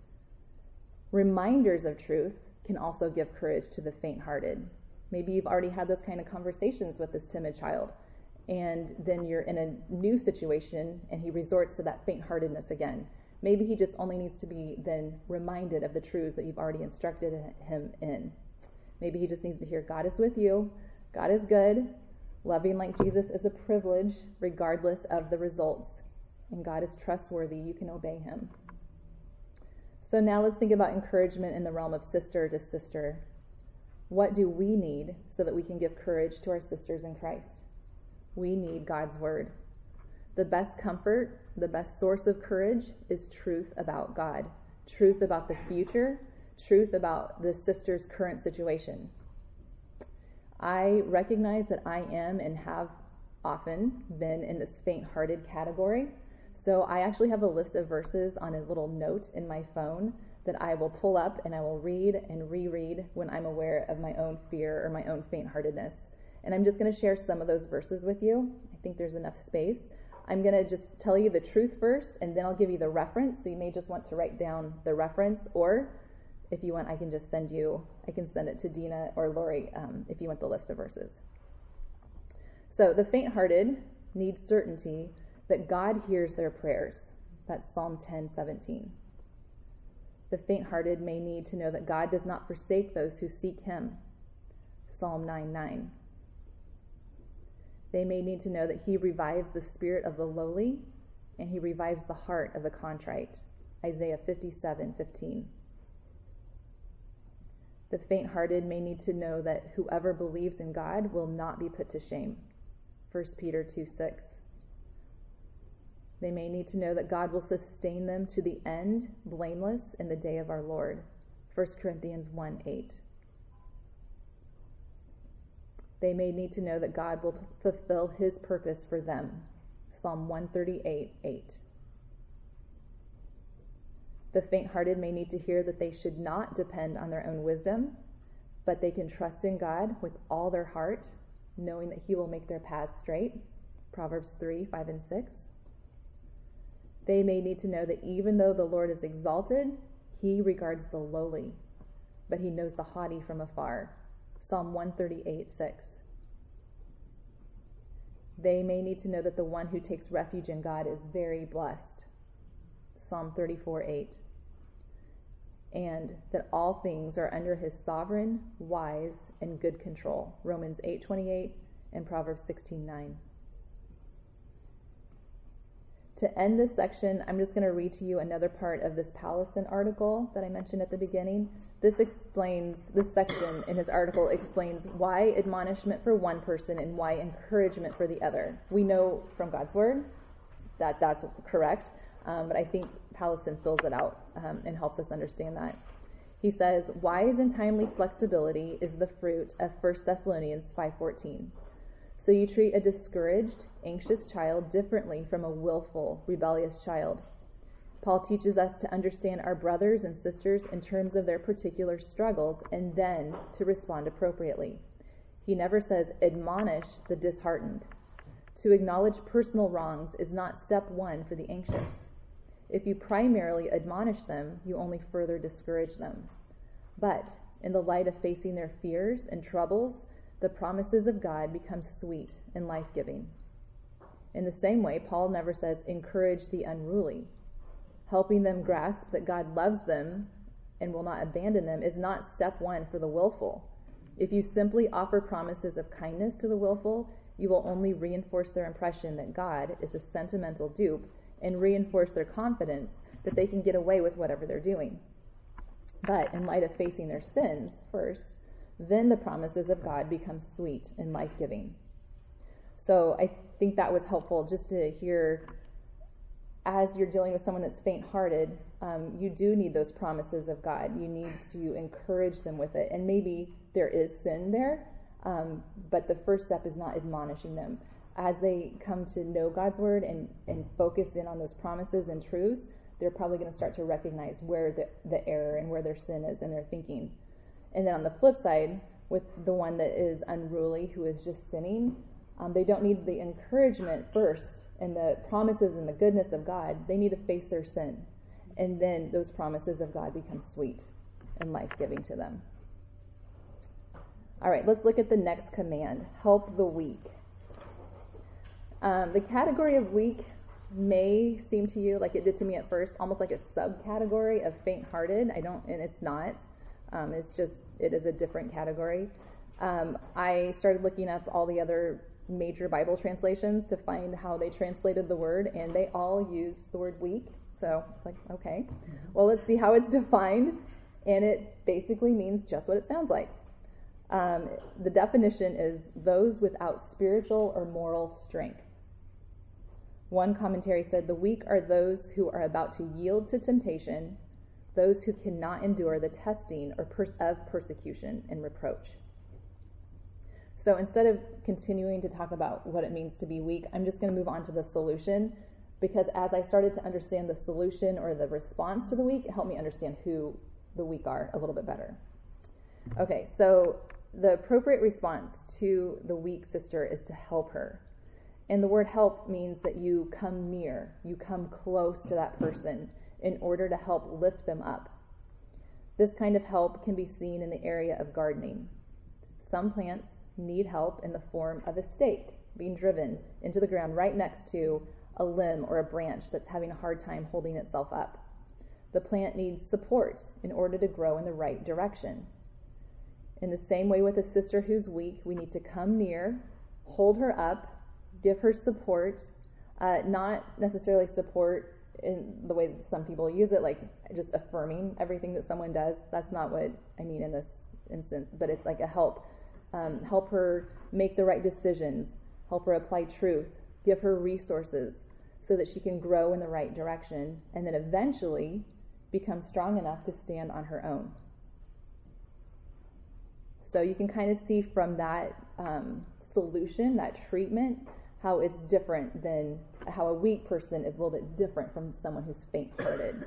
Reminders of truth can also give courage to the faint-hearted. Maybe you've already had those kind of conversations with this timid child, and then you're in a new situation and he resorts to that faint-heartedness again. Maybe he just only needs to be then reminded of the truths that you've already instructed him in. Maybe he just needs to hear God is with you, God is good, loving like Jesus is a privilege regardless of the results, and God is trustworthy, you can obey him. So now let's think about encouragement in the realm of sister to sister. What do we need so that we can give courage to our sisters in Christ? We need God's word. The best comfort, the best source of courage is truth about God, truth about the future, truth about the sister's current situation. I recognize that I am and have often been in this faint-hearted category. So I actually have a list of verses on a little note in my phone that I will pull up and I will read and reread when I'm aware of my own fear or my own faint-heartedness. And I'm just going to share some of those verses with you. I think there's enough space. I'm going to just tell you the truth first, and then I'll give you the reference. So you may just want to write down the reference, or if you want, I can send it to Dina or Lori if you want the list of verses. So the faint-hearted need certainty that God hears their prayers. That's Psalm 10:17. The faint-hearted may need to know that God does not forsake those who seek him. Psalm 9:9. They may need to know that he revives the spirit of the lowly. and he revives the heart of the contrite. Isaiah 57:15. The faint-hearted may need to know that whoever believes in God will not be put to shame. 1 Peter 2:6. They may need to know that God will sustain them to the end, blameless in the day of our Lord. 1 Corinthians 1:8. They may need to know that God will fulfill his purpose for them. Psalm 138:8. The faint-hearted may need to hear that they should not depend on their own wisdom, but they can trust in God with all their heart, knowing that he will make their paths straight. Proverbs 3:5 and 6. They may need to know that even though the Lord is exalted, he regards the lowly, but he knows the haughty from afar. Psalm 138:6. They may need to know that the one who takes refuge in God is very blessed. Psalm 34:8. And that all things are under his sovereign, wise, and good control. Romans 8:28 and Proverbs 16:9. To end this section, I'm just going to read to you another part of this Powlison article that I mentioned at the beginning. This section in his article explains why admonishment for one person and why encouragement for the other. We know from God's word that that's correct, but I think Powlison fills it out and helps us understand that. He says, wise and timely flexibility is the fruit of 1 Thessalonians 5:14. So you treat a discouraged, anxious child differently from a willful, rebellious child. Paul teaches us to understand our brothers and sisters in terms of their particular struggles and then to respond appropriately. He never says, admonish the disheartened. To acknowledge personal wrongs is not step one for the anxious. If you primarily admonish them, you only further discourage them. But in the light of facing their fears and troubles, the promises of God become sweet and life-giving. In the same way, Paul never says, encourage the unruly. Helping them grasp that God loves them and will not abandon them is not step one for the willful. If you simply offer promises of kindness to the willful, you will only reinforce their impression that God is a sentimental dupe and reinforce their confidence that they can get away with whatever they're doing. But in light of facing their sins first, then the promises of God become sweet and life-giving. So I think that was helpful just to hear, as you're dealing with someone that's faint-hearted, you do need those promises of God. You need to encourage them with it. And maybe there is sin there, but the first step is not admonishing them. As they come to know God's word and focus in on those promises and truths, they're probably going to start to recognize where the error and where their sin is in their thinking. And then on the flip side, with the one that is unruly, who is just sinning, they don't need the encouragement first and the promises and the goodness of God. They need to face their sin. And then those promises of God become sweet and life-giving to them. All right, let's look at the next command, help the weak. The category of weak may seem to you, like it did to me at first, almost like a subcategory of faint-hearted. And it's not. It is a different category. I started looking up all the other major Bible translations to find how they translated the word, and they all use the word weak. So it's like, okay, well, let's see how it's defined. And it basically means just what it sounds like. The definition is those without spiritual or moral strength. One commentary said, the weak are those who are about to yield to temptation, those who cannot endure the testing of persecution and reproach. So instead of continuing to talk about what it means to be weak, I'm just going to move on to the solution, because as I started to understand the solution or the response to the weak, it helped me understand who the weak are a little bit better. Okay, so the appropriate response to the weak sister is to help her. And the word help means that you come near, you come close to that person in order to help lift them up. This kind of help can be seen in the area of gardening. Some plants need help in the form of a stake being driven into the ground right next to a limb or a branch that's having a hard time holding itself up. The plant needs support in order to grow in the right direction. In the same way with a sister who's weak, we need to come near, hold her up, give her support, Not necessarily support in the way that some people use it, like just affirming everything that someone does. That's not what I mean in this instance, but it's like a help. Help her make the right decisions, help her apply truth, give her resources so that she can grow in the right direction, and then eventually become strong enough to stand on her own. So you can kind of see from that solution, that treatment, how it's different than how a weak person is a little bit different from someone who's faint-hearted.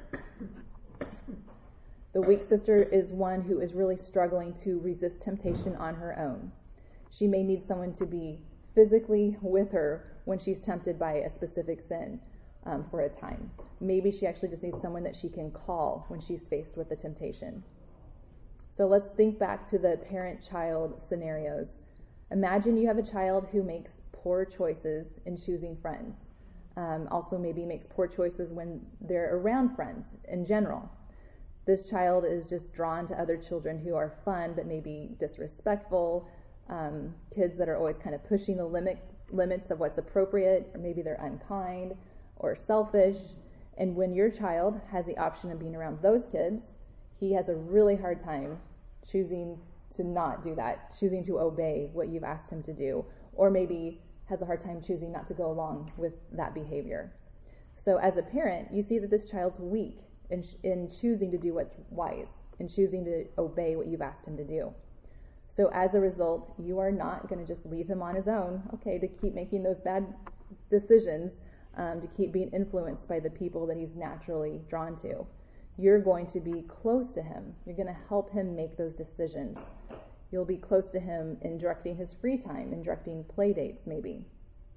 The weak sister is one who is really struggling to resist temptation on her own. She may need someone to be physically with her when she's tempted by a specific sin for a time. Maybe she actually just needs someone that she can call when she's faced with the temptation. So let's think back to the parent-child scenarios. Imagine you have a child who makes poor choices in choosing friends. Also maybe makes poor choices when they're around friends in general. This child is just drawn to other children who are fun but maybe disrespectful, kids that are always kind of pushing the limits of what's appropriate, or maybe they're unkind or selfish. And when your child has the option of being around those kids, he has a really hard time choosing to not do that, choosing to obey what you've asked him to do, or maybe has a hard time choosing not to go along with that behavior. So as a parent, you see that this child's weak in choosing to do what's wise, in choosing to obey what you've asked him to do. So as a result, you are not going to just leave him on his own, to keep making those bad decisions, to keep being influenced by the people that he's naturally drawn to. You're going to be close to him. You're going to help him make those decisions. You'll be close to him in directing his free time, in directing play dates maybe.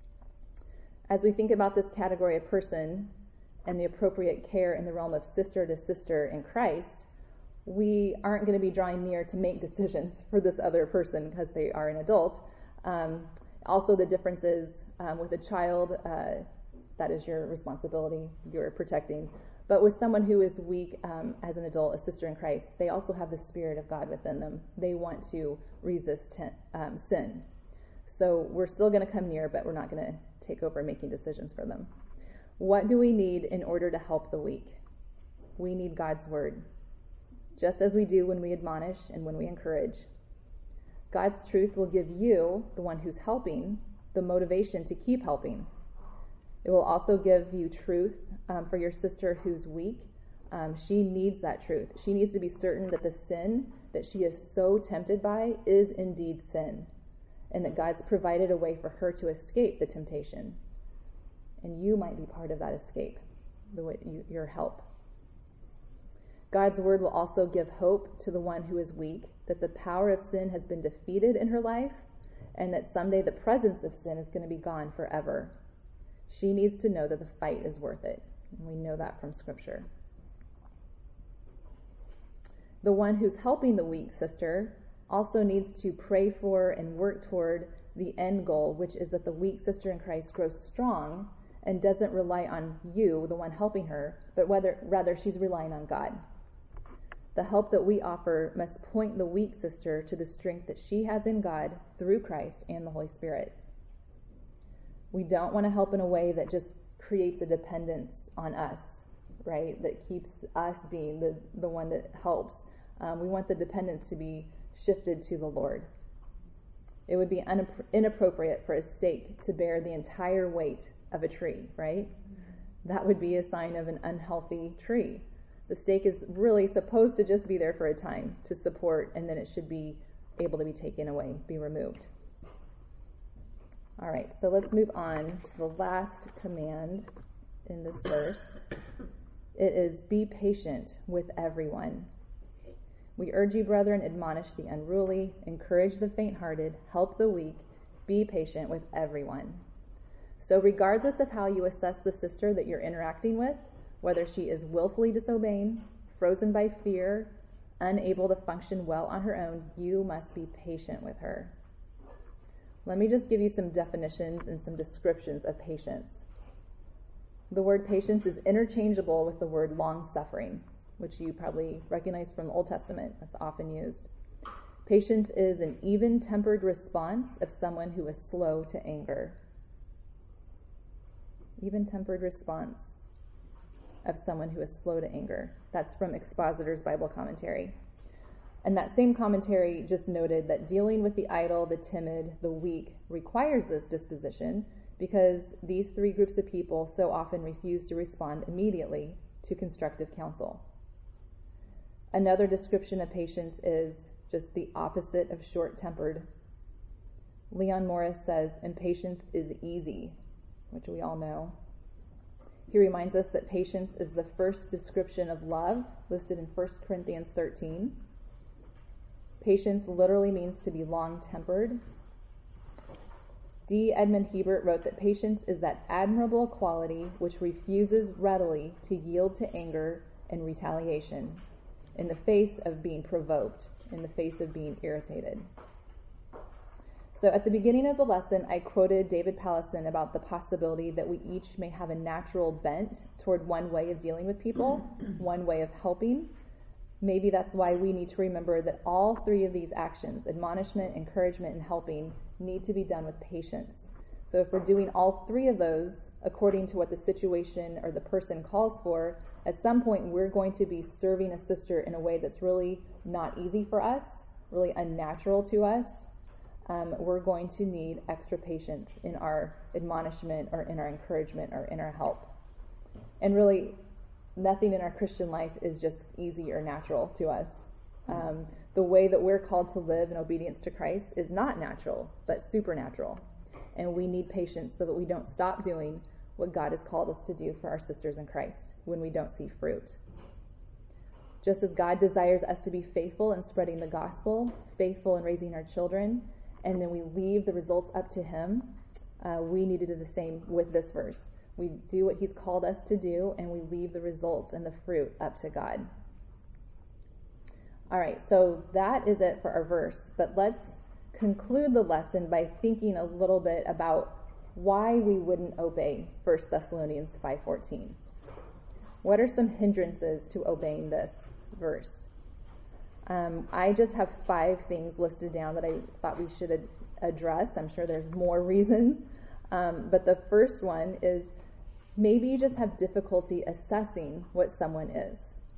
As we think about this category of person and the appropriate care in the realm of sister to sister in Christ, we aren't going to be drawing near to make decisions for this other person because they are an adult. Also, the difference is with a child, that is your responsibility, you're protecting. But with someone who is weak as an adult, a sister in Christ, they also have the Spirit of God within them. They want to resist sin. So we're still going to come near, but we're not going to take over making decisions for them. What do we need in order to help the weak? We need God's Word, just as we do when we admonish and when we encourage. God's truth will give you, the one who's helping, the motivation to keep helping. It will also give you truth for your sister who's weak. She needs that truth. She needs to be certain that the sin that she is so tempted by is indeed sin, and that God's provided a way for her to escape the temptation. And you might be part of that escape, your help. God's word will also give hope to the one who is weak, that the power of sin has been defeated in her life, and that someday the presence of sin is going to be gone forever. She needs to know that the fight is worth it. And we know that from Scripture. The one who's helping the weak sister also needs to pray for and work toward the end goal, which is that the weak sister in Christ grows strong and doesn't rely on you, the one helping her, but rather she's relying on God. The help that we offer must point the weak sister to the strength that she has in God through Christ and the Holy Spirit. We don't want to help in a way that just creates a dependence on us, right? That keeps us being the one that helps. We want the dependence to be shifted to the Lord. It would be inappropriate for a stake to bear the entire weight of a tree, right? That would be a sign of an unhealthy tree. The stake is really supposed to just be there for a time to support, and then it should be able to be taken away, be removed. All right, so let's move on to the last command in this verse. It is, be patient with everyone. We urge you, brethren, admonish the unruly, encourage the faint-hearted, help the weak, be patient with everyone. So regardless of how you assess the sister that you're interacting with, whether she is willfully disobeying, frozen by fear, unable to function well on her own, you must be patient with her. Let me just give you some definitions and some descriptions of patience. The word patience is interchangeable with the word long-suffering, which you probably recognize from the Old Testament. That's often used. Patience is an even-tempered response of someone who is slow to anger. even-tempered response of someone who is slow to anger. That's from Expositor's Bible Commentary. And that same commentary just noted that dealing with the idle, the timid, the weak requires this disposition because these three groups of people so often refuse to respond immediately to constructive counsel. Another description of patience is just the opposite of short-tempered. Leon Morris says, impatience is easy, which we all know. He reminds us that patience is the first description of love, listed in 1 Corinthians 13. Patience literally means to be long-tempered. D. Edmund Hebert wrote that patience is that admirable quality which refuses readily to yield to anger and retaliation in the face of being provoked, in the face of being irritated. So at the beginning of the lesson, I quoted David Pallison about the possibility that we each may have a natural bent toward one way of dealing with people, one way of helping. Maybe that's why we need to remember that all three of these actions, admonishment, encouragement, and helping, need to be done with patience. So if we're doing all three of those according to what the situation or the person calls for, at some point we're going to be serving a sister in a way that's really not easy for us, really unnatural to us. We're going to need extra patience in our admonishment or in our encouragement or in our help. And really, nothing in our Christian life is just easy or natural to us. The way that we're called to live in obedience to Christ is not natural, but supernatural. And we need patience so that we don't stop doing what God has called us to do for our sisters in Christ when we don't see fruit. Just as God desires us to be faithful in spreading the gospel, faithful in raising our children, and then we leave the results up to Him, we need to do the same with this verse. We do what He's called us to do, and we leave the results and the fruit up to God. All right, so that is it for our verse, but let's conclude the lesson by thinking a little bit about why we wouldn't obey 1 Thessalonians 5:14. What are some hindrances to obeying this verse? I just have 5 things listed down that I thought we should address. I'm sure there's more reasons, but the first one is maybe you just have difficulty assessing what someone is.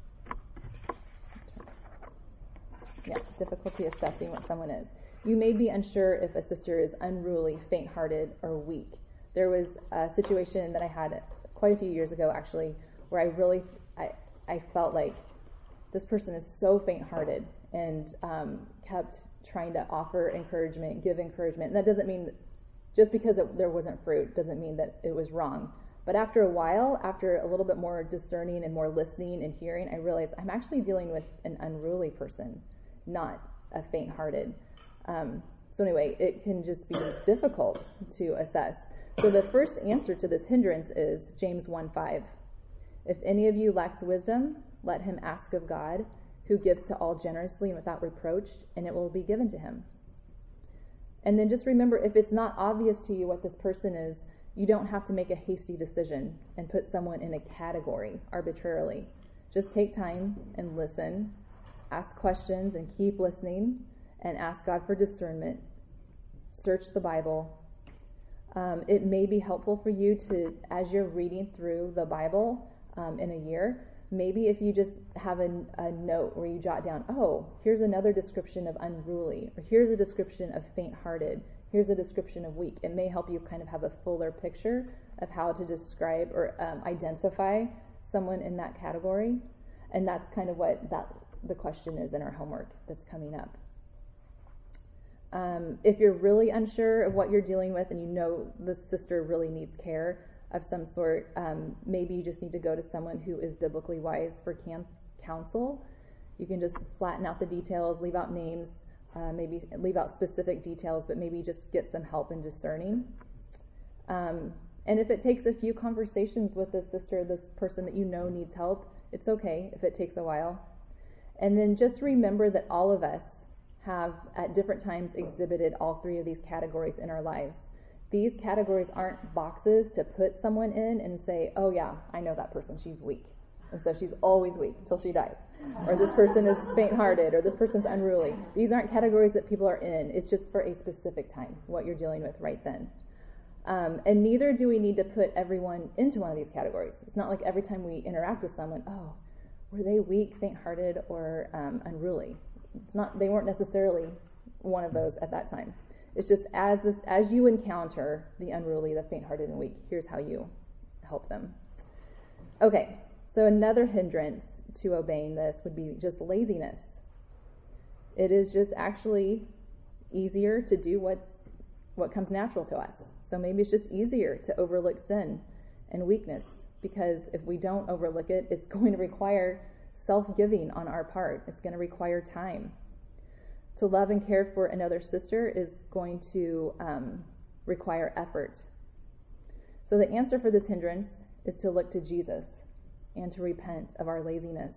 Yeah, difficulty assessing what someone is. You may be unsure if a sister is unruly, faint-hearted, or weak. There was a situation that I had quite a few years ago, actually, where I felt like this person is so faint-hearted and kept trying to offer encouragement, give encouragement. And that doesn't mean, just because there wasn't fruit, doesn't mean that it was wrong. But after a while, after a little bit more discerning and more listening and hearing, I realized I'm actually dealing with an unruly person, not a faint-hearted. So anyway, it can just be difficult to assess. So the first answer to this hindrance is James 1:5. If any of you lacks wisdom, let him ask of God, who gives to all generously and without reproach, and it will be given to him. And then just remember, if it's not obvious to you what this person is, you don't have to make a hasty decision and put someone in a category arbitrarily. Just take time and listen, ask questions and keep listening, and ask God for discernment. Search the Bible. It may be helpful for you to, as you're reading through the Bible in a year, maybe if you just have a note where you jot down, oh, here's another description of unruly, or here's a description of faint-hearted, here's a description of weak. It may help you kind of have a fuller picture of how to describe or identify someone in that category. And that's kind of what the question is in our homework that's coming up. If you're really unsure of what you're dealing with and you know the sister really needs care of some sort, maybe you just need to go to someone who is biblically wise for counsel. You can just flatten out the details, leave out names, maybe leave out specific details, but maybe just get some help in discerning. And if it takes a few conversations with this sister, this person that you know needs help, it's okay if it takes a while. And then just remember that all of us have at different times exhibited all 3 of these categories in our lives. These categories aren't boxes to put someone in and say, oh yeah, I know that person, she's weak. And so she's always weak till she dies. Or this person is faint-hearted, or this person's unruly. These aren't categories that people are in. It's just for a specific time, what you're dealing with right then. And neither do we need to put everyone into one of these categories. It's not like every time we interact with someone, oh, were they weak, faint-hearted, or unruly? It's not. They weren't necessarily one of those at that time. It's just as you encounter the unruly, the faint-hearted, and weak, here's how you help them. Okay, so another hindrance to obeying this would be just laziness. It is just actually easier to do what comes natural to us. So maybe it's just easier to overlook sin and weakness, because if we don't overlook it, it's going to require self-giving on our part. It's going to require time. To love and care for another sister is going to require effort. So the answer for this hindrance is to look to Jesus and to repent of our laziness.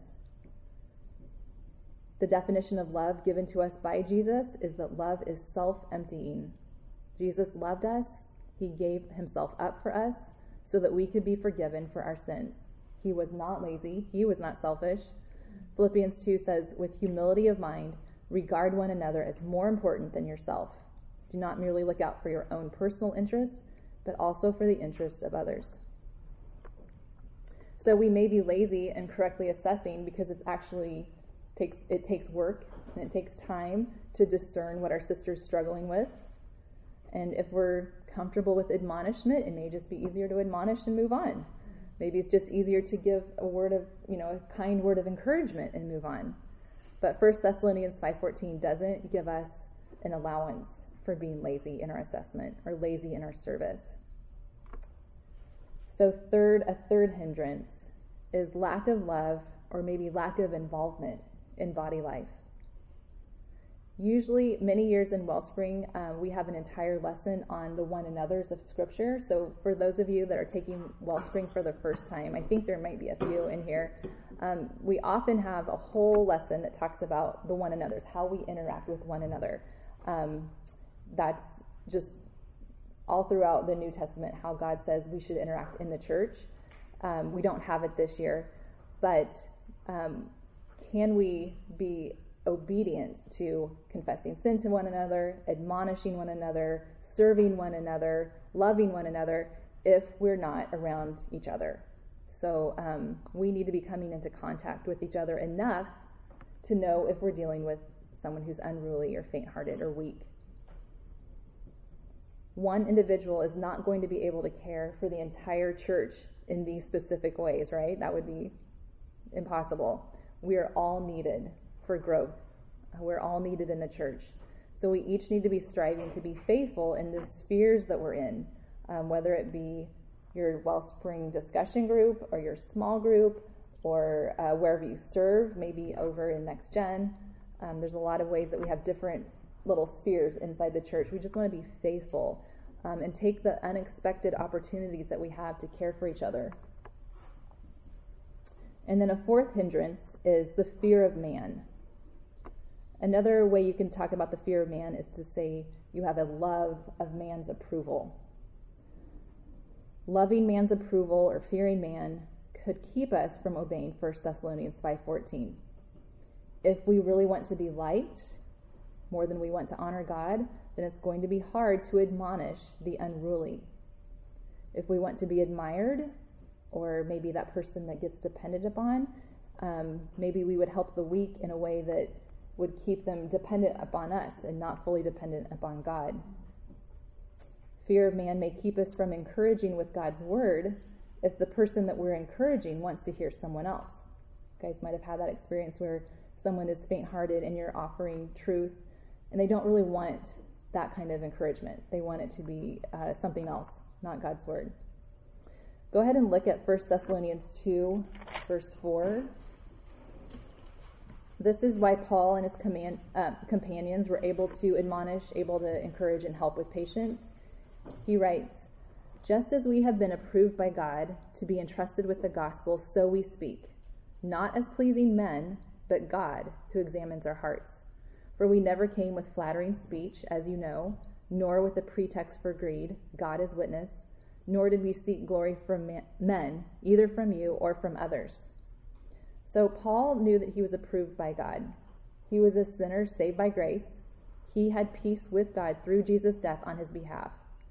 The definition of love given to us by Jesus is that love is self-emptying. Jesus loved us. He gave himself up for us so that we could be forgiven for our sins. He was not lazy. He was not selfish. Philippians 2 says, with humility of mind, regard one another as more important than yourself. Do not merely look out for your own personal interests, but also for the interests of others. So we may be lazy in correctly assessing because it takes work and it takes time to discern what our sister's struggling with. And if we're comfortable with admonishment, it may just be easier to admonish and move on. Maybe it's just easier to give a kind word of encouragement and move on. But 1 Thessalonians 5:14 doesn't give us an allowance for being lazy in our assessment or lazy in our service. So a third hindrance is lack of love or maybe lack of involvement in body life. Usually, many years in Wellspring, we have an entire lesson on the one another's of Scripture. So for those of you that are taking Wellspring for the first time, I think there might be a few in here, we often have a whole lesson that talks about the one another's, how we interact with one another. That's just all throughout the New Testament, how God says we should interact in the church. We don't have it this year, but can we be obedient to confessing sin to one another, admonishing one another, serving one another, loving one another, if we're not around each other? So we need to be coming into contact with each other enough to know if we're dealing with someone who's unruly or faint-hearted or weak. One individual is not going to be able to care for the entire church in these specific ways, right? That would be impossible. We are all needed for growth. We're all needed in the church. So we each need to be striving to be faithful in the spheres that we're in, whether it be your Wellspring discussion group or your small group or wherever you serve, maybe over in Next Gen. There's a lot of ways that we have different little spheres inside the church. We just want to be faithful and take the unexpected opportunities that we have to care for each other. And then a fourth hindrance is the fear of man. Another way you can talk about the fear of man is to say you have a love of man's approval. Loving man's approval or fearing man could keep us from obeying 1 Thessalonians 5:14. If we really want to be liked more than we want to honor God, then it's going to be hard to admonish the unruly. If we want to be admired, or maybe that person that gets depended upon, maybe we would help the weak in a way that would keep them dependent upon us and not fully dependent upon God. Fear of man may keep us from encouraging with God's word if the person that we're encouraging wants to hear someone else. You guys might have had that experience where someone is faint-hearted and you're offering truth, and they don't really want that kind of encouragement. They want it to be something else, not God's word. Go ahead and look at 1 Thessalonians 2, verse 4. This is why Paul and his companions were able to admonish, able to encourage, and help with patience. He writes, "Just as we have been approved by God to be entrusted with the gospel, so we speak, not as pleasing men, but God, who examines our hearts. For we never came with flattering speech, as you know, nor with a pretext for greed, God is witness, nor did we seek glory from men, either from you or from others." So Paul knew that he was approved by God. He was a sinner saved by grace. He had peace with God through Jesus' death on his behalf.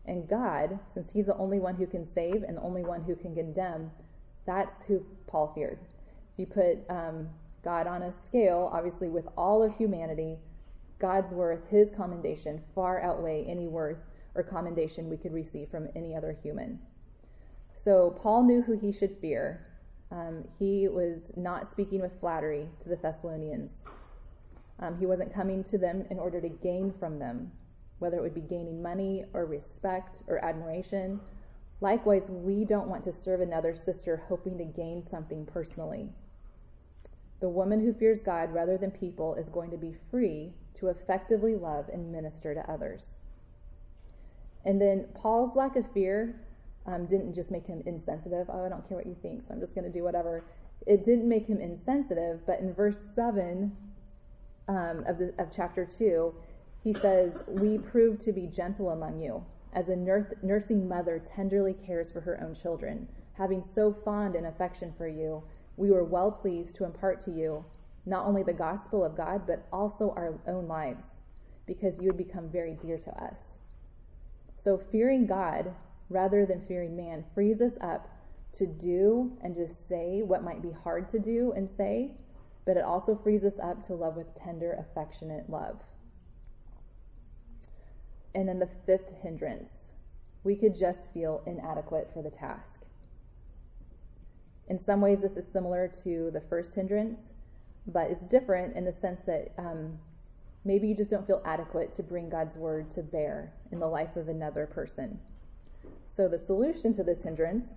And God, since he's the only one who can save and the only one who can condemn, that's who Paul feared. If you put God on a scale, obviously with all of humanity, God's worth, his commendation, far outweigh any worth or commendation we could receive from any other human. So Paul knew who he should fear. He was not speaking with flattery to the Thessalonians. He wasn't coming to them in order to gain from them, whether it would be gaining money or respect or admiration. Likewise, we don't want to serve another sister hoping to gain something personally. The woman who fears God rather than people is going to be free to effectively love and minister to others. And then Paul's lack of fear didn't just make him insensitive. Oh, I don't care what you think, so I'm just going to do whatever. It didn't make him insensitive, but in verse 7 of chapter 2, he says, "We proved to be gentle among you, as a nursing mother tenderly cares for her own children. Having so fond an affection for you, we were well pleased to impart to you not only the gospel of God, but also our own lives, because you had become very dear to us." So fearing God rather than fearing man frees us up to do and to say what might be hard to do and say, but it also frees us up to love with tender, affectionate love. And then the fifth hindrance, we could just feel inadequate for the task. In some ways, this is similar to the first hindrance, but it's different in the sense that maybe you just don't feel adequate to bring God's word to bear in the life of another person. So the solution to this hindrance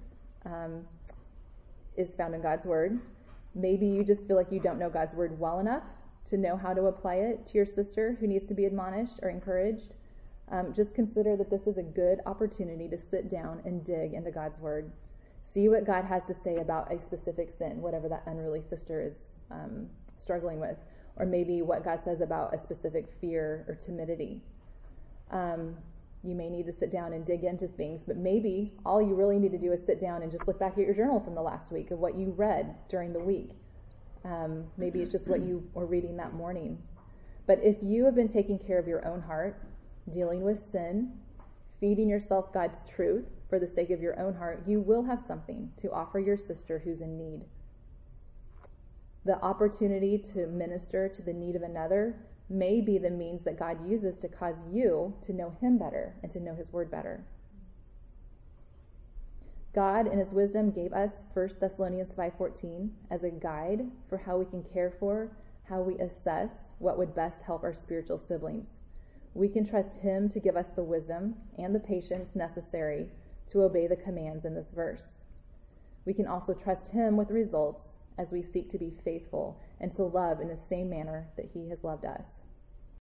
is found in God's word. Maybe you just feel like you don't know God's word well enough to know how to apply it to your sister who needs to be admonished or encouraged. Just consider that this is a good opportunity to sit down and dig into God's word. See what God has to say about a specific sin, whatever that unruly sister is struggling with, or maybe what God says about a specific fear or timidity. You may need to sit down and dig into things, but maybe all you really need to do is sit down and just look back at your journal from the last week of what you read during the week. Maybe it's just what you were reading that morning. But if you have been taking care of your own heart, dealing with sin, feeding yourself God's truth for the sake of your own heart, you will have something to offer your sister who's in need. The opportunity to minister to the need of another may be the means that God uses to cause you to know him better and to know his word better. God, in his wisdom, gave us 1 Thessalonians 5:14 as a guide for how we can care for, how we assess what would best help our spiritual siblings. We can trust him to give us the wisdom and the patience necessary to obey the commands in this verse. We can also trust him with results as we seek to be faithful and to love in the same manner that he has loved us.